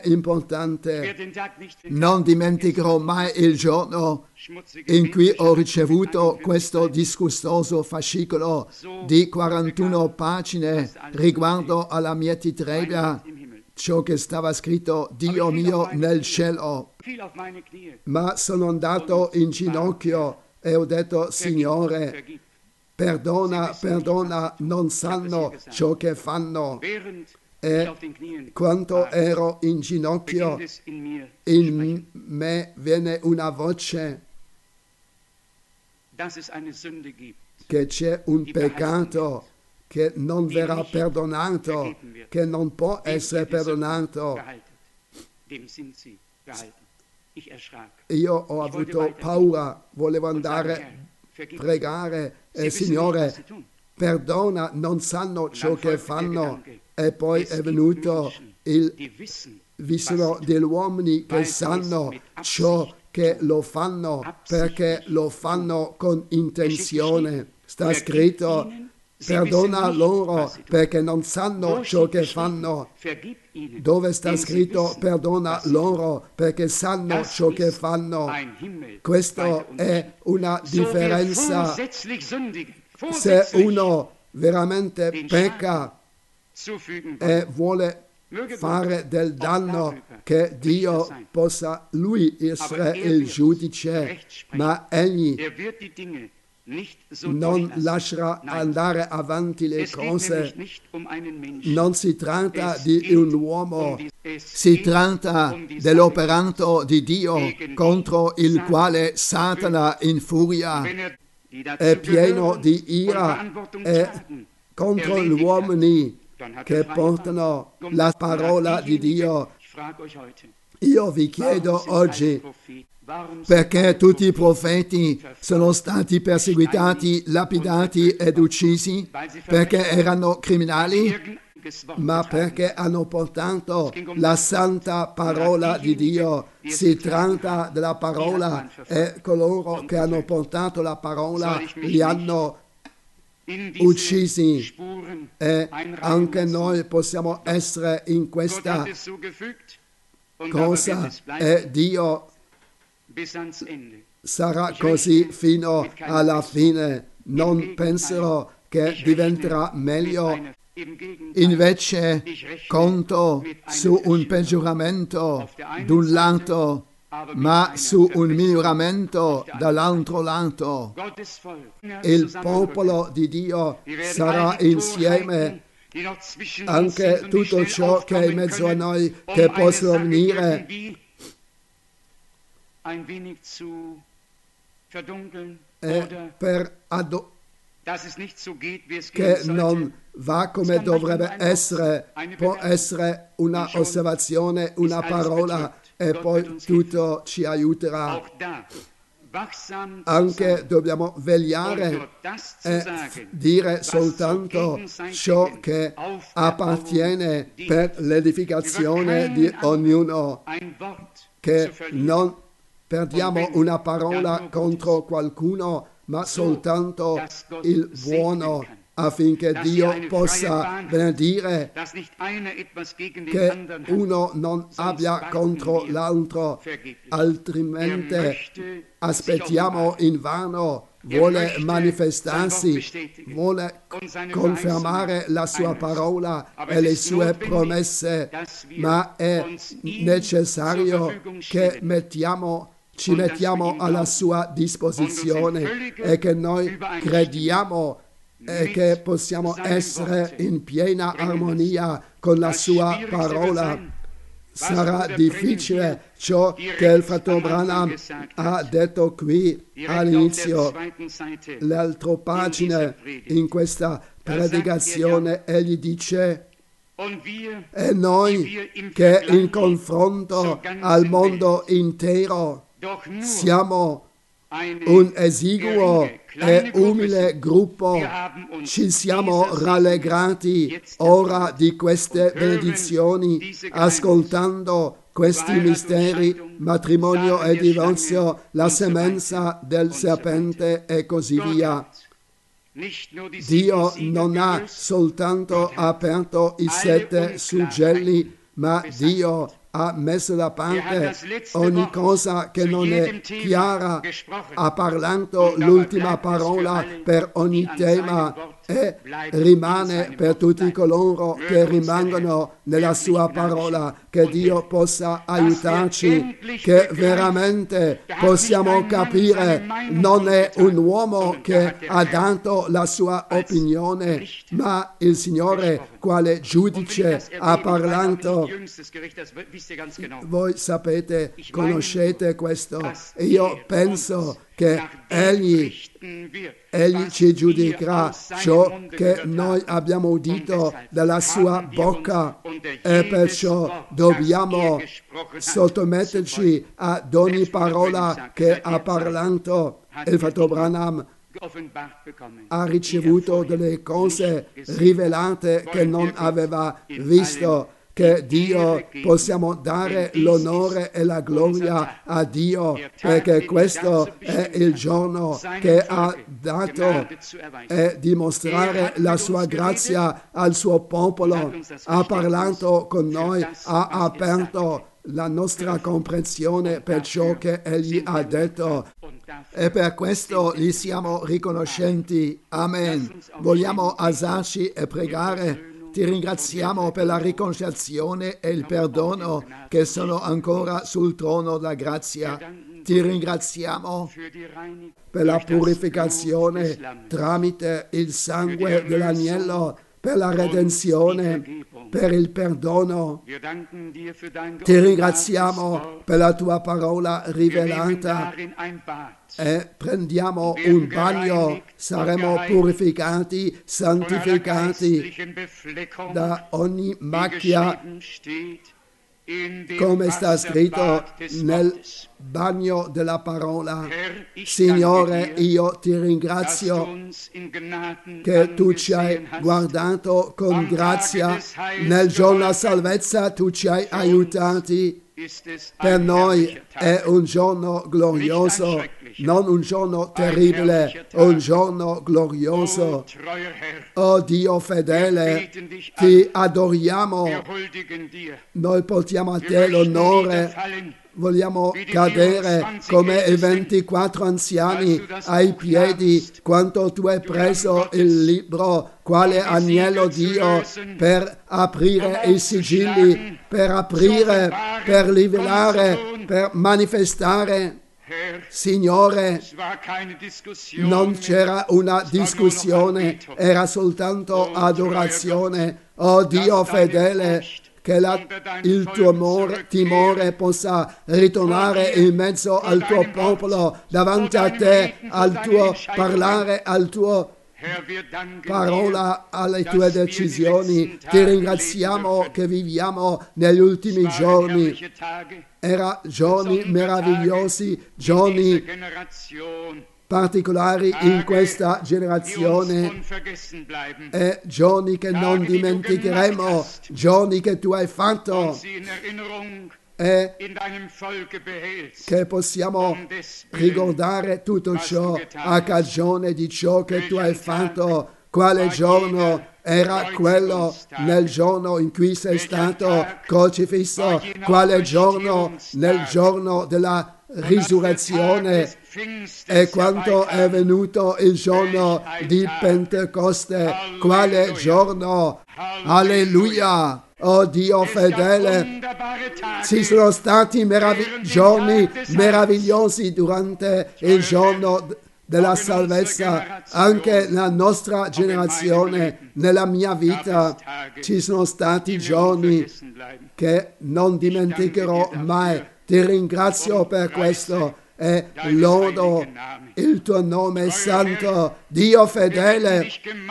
Non dimenticherò mai il giorno in cui ho ricevuto questo disgustoso fascicolo di 41 pagine riguardo alla mia titrega, ciò che stava scritto: Dio mio nel cielo. Ma sono andato in ginocchio e ho detto: Signore, perdona, non sanno ciò che fanno. E quando ero in ginocchio, in me viene una voce che c'è un peccato che non verrà perdonato, che non può essere perdonato. Io ho avuto paura, volevo andare a pregare, Signore, perdona, non sanno ciò che fanno. E poi è venuto vi sono degli uomini che sanno ciò che lo fanno, perché lo fanno con intenzione. Sta scritto: perdona loro perché non sanno ciò che fanno. Dove sta scritto perdona loro perché sanno ciò che fanno? Questa è una differenza. Se uno veramente pecca e vuole fare del danno, che Dio possa lui essere il giudice, ma egli non lascerà andare avanti le cose. Non si tratta di un uomo, si tratta dell'operato di Dio contro il quale Satana in furia è pieno di ira e contro gli uomini che portano la parola di Dio. Io vi chiedo oggi, perché tutti i profeti sono stati perseguitati, lapidati ed uccisi? Perché erano criminali? Ma perché hanno portato la santa parola di Dio. Si tratta della parola e coloro che hanno portato la parola li hanno uccisi, e anche noi possiamo essere in questa cosa, e Dio sarà così fino alla fine. Non penserò che diventerà meglio, invece conto su un peggioramento d'un lato, ma su un miglioramento dall'altro lato. Il popolo di Dio sarà insieme. Anche tutto ciò che è in mezzo a noi che possono venire per che non va come dovrebbe essere, può essere una osservazione, una parola, e poi tutto ci aiuterà. Anche dobbiamo vegliare e dire soltanto ciò che appartiene per l'edificazione di ognuno, che non perdiamo una parola contro qualcuno, ma soltanto il buono, affinché Dio possa benedire, che uno non abbia contro l'altro, altrimenti aspettiamo invano. Vuole manifestarsi, vuole confermare la sua parola e le sue promesse, ma è necessario che ci mettiamo alla sua disposizione e che noi crediamo e che possiamo essere in piena armonia con la sua parola. Sarà difficile ciò che il fratello Branham ha detto qui all'inizio, le altre pagine in questa predicazione. Egli dice: e noi che in confronto al mondo intero siamo un esiguo e umile gruppo, ci siamo rallegrati ora di queste benedizioni, ascoltando questi misteri, matrimonio e divorzio, la semenza del serpente e così via. Dio non ha soltanto aperto i 7 suggelli, ma Dio ha messo da parte ogni cosa che non è chiara, ha parlato l'ultima parola per ogni tema e rimane per tutti coloro che rimangono nella sua parola. Che Dio possa aiutarci, che veramente possiamo capire, non è un uomo che ha dato la sua opinione, ma il Signore quale giudice ha parlato. Voi sapete, conoscete questo. Io penso che Egli ci giudicherà ciò che noi abbiamo udito dalla sua bocca, e perciò dobbiamo sottometterci ad ogni parola che ha parlato. Il fratello Branham ha ricevuto delle cose rivelate che non aveva visto. Che Dio possiamo dare l'onore e la gloria a Dio, perché questo è il giorno che ha dato, e dimostrare la sua grazia al suo popolo. Ha parlato con noi, ha aperto la nostra comprensione per ciò che Egli ha detto, e per questo gli siamo riconoscenti. Amen. Vogliamo alzarci e pregare. Ti ringraziamo per la riconciliazione e il perdono che sono ancora sul trono della grazia. Ti ringraziamo per la purificazione tramite il sangue dell'agnello, per la redenzione, per il perdono. Ti ringraziamo per la tua parola rivelata e prendiamo un bagno, saremo purificati, santificati da ogni macchia, come sta scritto nel bagno della parola. Signore, io ti ringrazio che tu ci hai guardato con grazia, nel giorno della salvezza tu ci hai aiutati. Per noi è un giorno glorioso, non un giorno terribile, un giorno glorioso. Oh Dio fedele, ti adoriamo, noi portiamo a te l'onore. Vogliamo cadere come i 24 anziani ai piedi quando tu hai preso il libro, quale agnello Dio, per aprire i sigilli, per aprire, per rivelare, per manifestare. Signore, non c'era una discussione, era soltanto adorazione. Oh Dio fedele, che il tuo timore possa ritornare in mezzo al tuo popolo, davanti a te, al tuo parlare, al tuo parola, alle tue decisioni. Ti ringraziamo che viviamo negli ultimi giorni. Erano giorni meravigliosi, giorni particolari in questa generazione, e giorni che non dimenticheremo, giorni che tu hai fatto e che possiamo ricordare tutto ciò a cagione di ciò che tu hai fatto. Quale giorno era quello nel giorno in cui sei stato crocifisso? Quale giorno nel giorno della risurrezione? E quando è venuto il giorno di Pentecoste? Quale giorno? Alleluia! Oh Dio fedele, ci sono stati giorni meravigliosi durante il giorno della salvezza. Anche nella nostra generazione, nella mia vita, ci sono stati giorni che non dimenticherò mai. Ti ringrazio per questo e lodo il tuo nome santo. Dio fedele,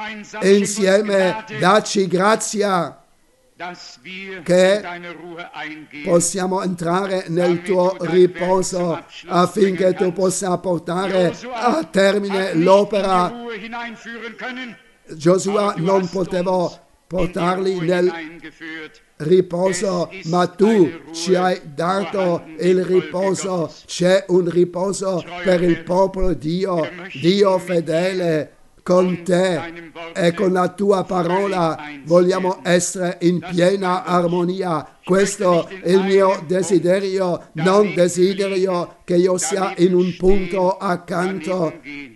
insieme dacci grazia che possiamo entrare nel tuo riposo, affinché tu possa portare a termine l'opera. Giosuè non poteva portarli nel riposo, ma tu ci hai dato il riposo. C'è un riposo per il popolo Dio. Dio fedele, con te e con la tua parola vogliamo essere in piena armonia. Questo è il mio desiderio. Non desidero che io sia in un punto accanto.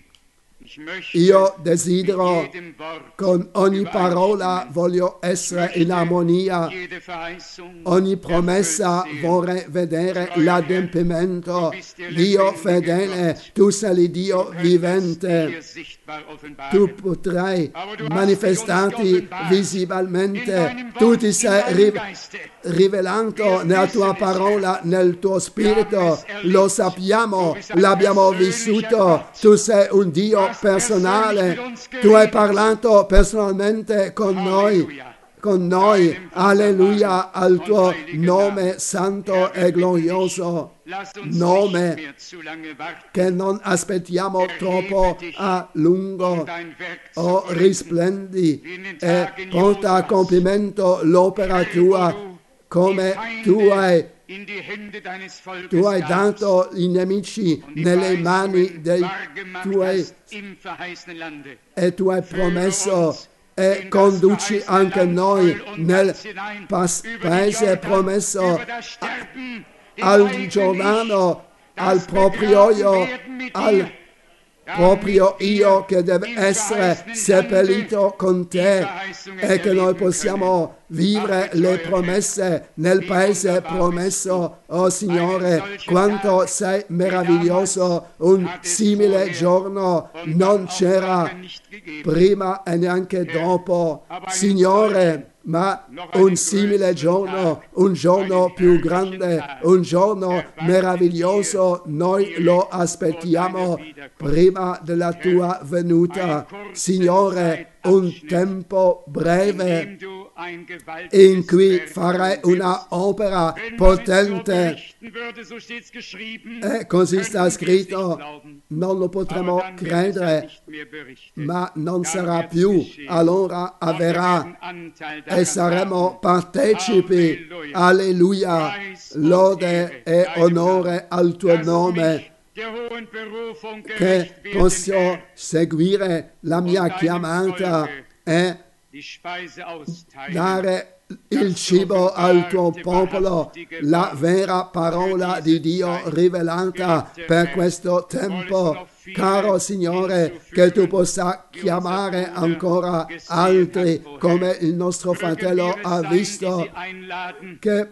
Io desidero, con ogni parola voglio essere in armonia. Ogni promessa vorrei vedere l'adempimento. Dio fedele, tu sei il Dio vivente. Tu potrai manifestarti visibilmente. Tu ti sei rivelato nella tua parola, nel tuo spirito. Lo sappiamo, l'abbiamo vissuto. Tu sei un Dio personale. Tu hai parlato personalmente con noi. Alleluia al tuo nome santo e glorioso. Nome che non aspettiamo troppo a lungo. Oh, risplendi e porta a compimento l'opera tua, come tu hai dato i nemici nelle mani dei tuoi, e tu hai promesso, e conduci anche noi nel paese promesso, al Giordano, al proprio io, proprio io che devo essere seppellito con te e che noi possiamo vivere le promesse nel paese promesso. Oh Signore, quanto sei meraviglioso, un simile giorno non c'era prima e neanche dopo, Signore. Ma un simile giorno, un giorno più grande, un giorno meraviglioso, noi lo aspettiamo prima della tua venuta. Signore, un tempo breve in cui farai una opera potente. E così sta scritto, non lo potremo credere, ma non sarà più, allora avverrà e saremo partecipi. Alleluia, lode e onore al tuo nome, che posso seguire la mia chiamata e dare il cibo al tuo popolo, la vera parola di Dio rivelata per questo tempo. Caro Signore, che tu possa chiamare ancora altri come il nostro fratello ha visto, che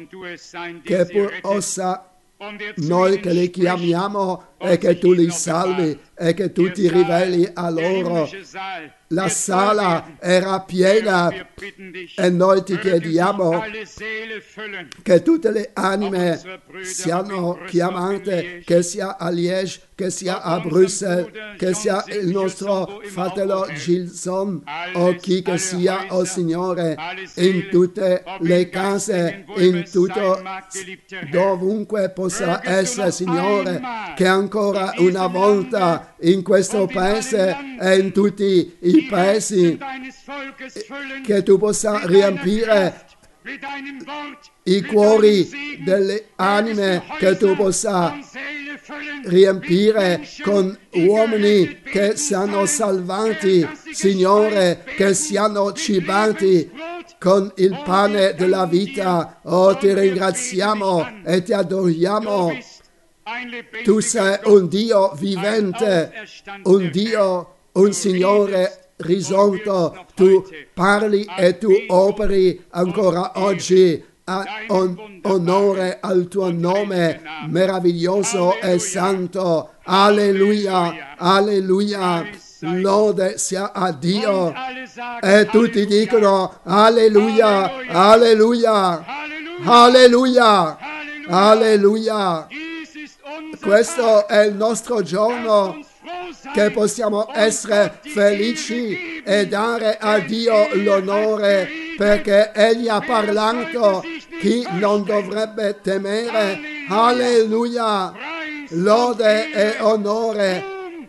possa noi che li chiamiamo e che tu li salvi e che tu ti riveli a loro. La sala era piena e noi ti chiediamo che tutte le anime siano chiamate, che sia a Liège, che sia a Bruxelles, che sia il nostro fratello Gilson o chi che sia, oh Signore, in tutte le case, in tutto, dovunque possa essere, Signore, che ancora una volta in questo paese e in tutti i paesi, che tu possa riempire i cuori delle anime, che tu possa riempire con uomini che siano salvati, Signore, che siano cibati con il pane della vita. Oh, ti ringraziamo e ti adoriamo. Tu sei un Dio vivente, un Dio, un Signore risorto. Tu parli e tu operi ancora oggi. Onore al tuo nome meraviglioso e santo. Alleluia, alleluia. Lode sia a Dio. E tutti dicono alleluia, alleluia, alleluia, alleluia. Questo è il nostro giorno, che possiamo essere felici e dare a Dio l'onore, perché Egli ha parlato. Chi non dovrebbe temere? Alleluia! Lode e onore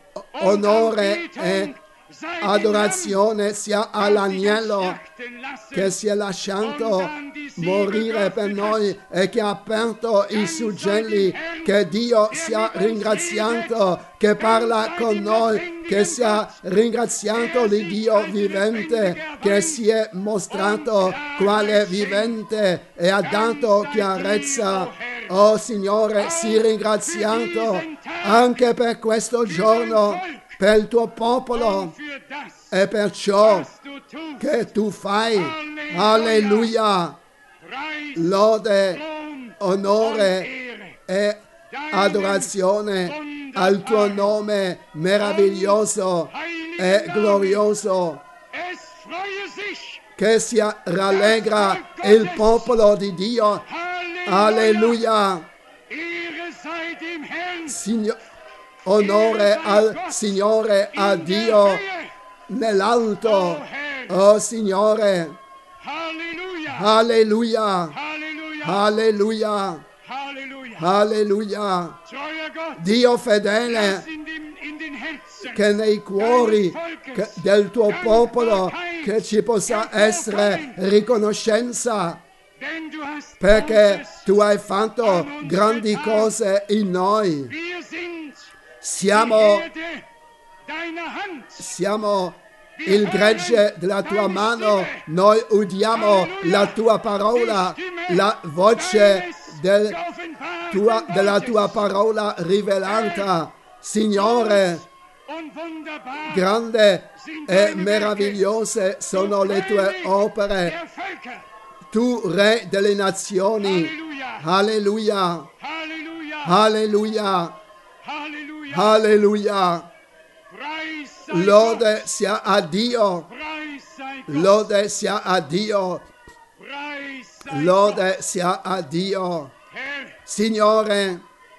e adorazione sia all'agnello che si è lasciato morire per noi e che ha aperto i suggelli. Che Dio sia ringraziato, che parla con noi, che sia ringraziato di Dio vivente, che si è mostrato quale vivente e ha dato chiarezza. Oh Signore, sii ringraziato anche per questo giorno, per il tuo popolo e per ciò che tu fai. Alleluia! Lode, onore e adorazione al tuo nome meraviglioso e glorioso. Che si rallegra il popolo di Dio. Alleluia! Onore al Signore, a Dio nell'alto. Oh Signore, alleluia, alleluia, alleluia. Dio fedele, che nei cuori del tuo popolo che ci possa essere riconoscenza, perché tu hai fatto grandi cose in noi. Siamo il gregge della tua mano, noi udiamo la tua parola, la voce della tua parola rivelata. Signore, Grande e meravigliose sono le tue opere, tu Re delle nazioni. Alleluia, alleluia, alleluia. Lode sia a Dio, lode sia a Dio, lode sia a Dio. Signore,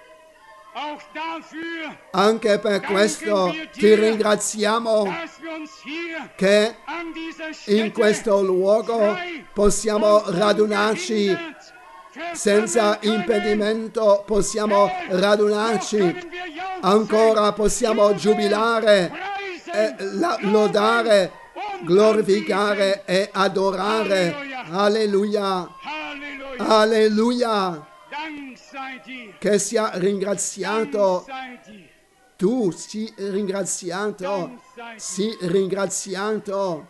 anche per questo ti ringraziamo che in questo luogo possiamo radunarci senza impedimento, possiamo radunarci, ancora possiamo giubilare, lodare, glorificare e adorare. Alleluia, alleluia. Che sia ringraziato, tu sii ringraziato, sii ringraziato.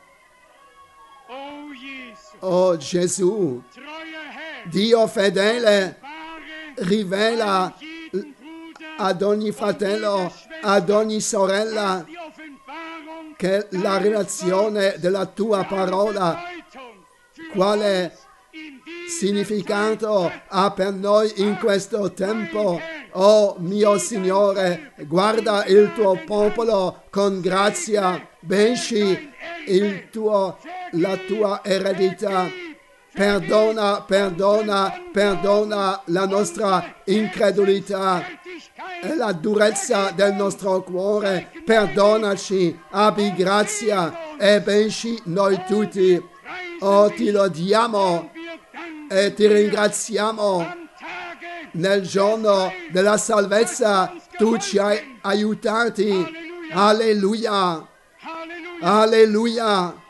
Oh Gesù, Dio fedele, rivela ad ogni fratello, ad ogni sorella, che la relazione della tua parola, quale significato ha per noi in questo tempo. Oh mio Signore, guarda il tuo popolo con grazia, benci la tua eredità. Perdona, perdona, perdona la nostra incredulità e la durezza del nostro cuore. Perdonaci, abbi grazia e benci noi tutti. Oh, ti lodiamo e ti ringraziamo. Nel giorno della salvezza tu ci hai aiutati. Alleluia, alleluia.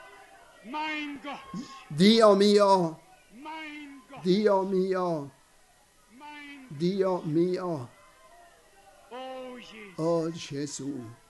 Dio mio, Dio mio, Dio mio. Oh Gesù.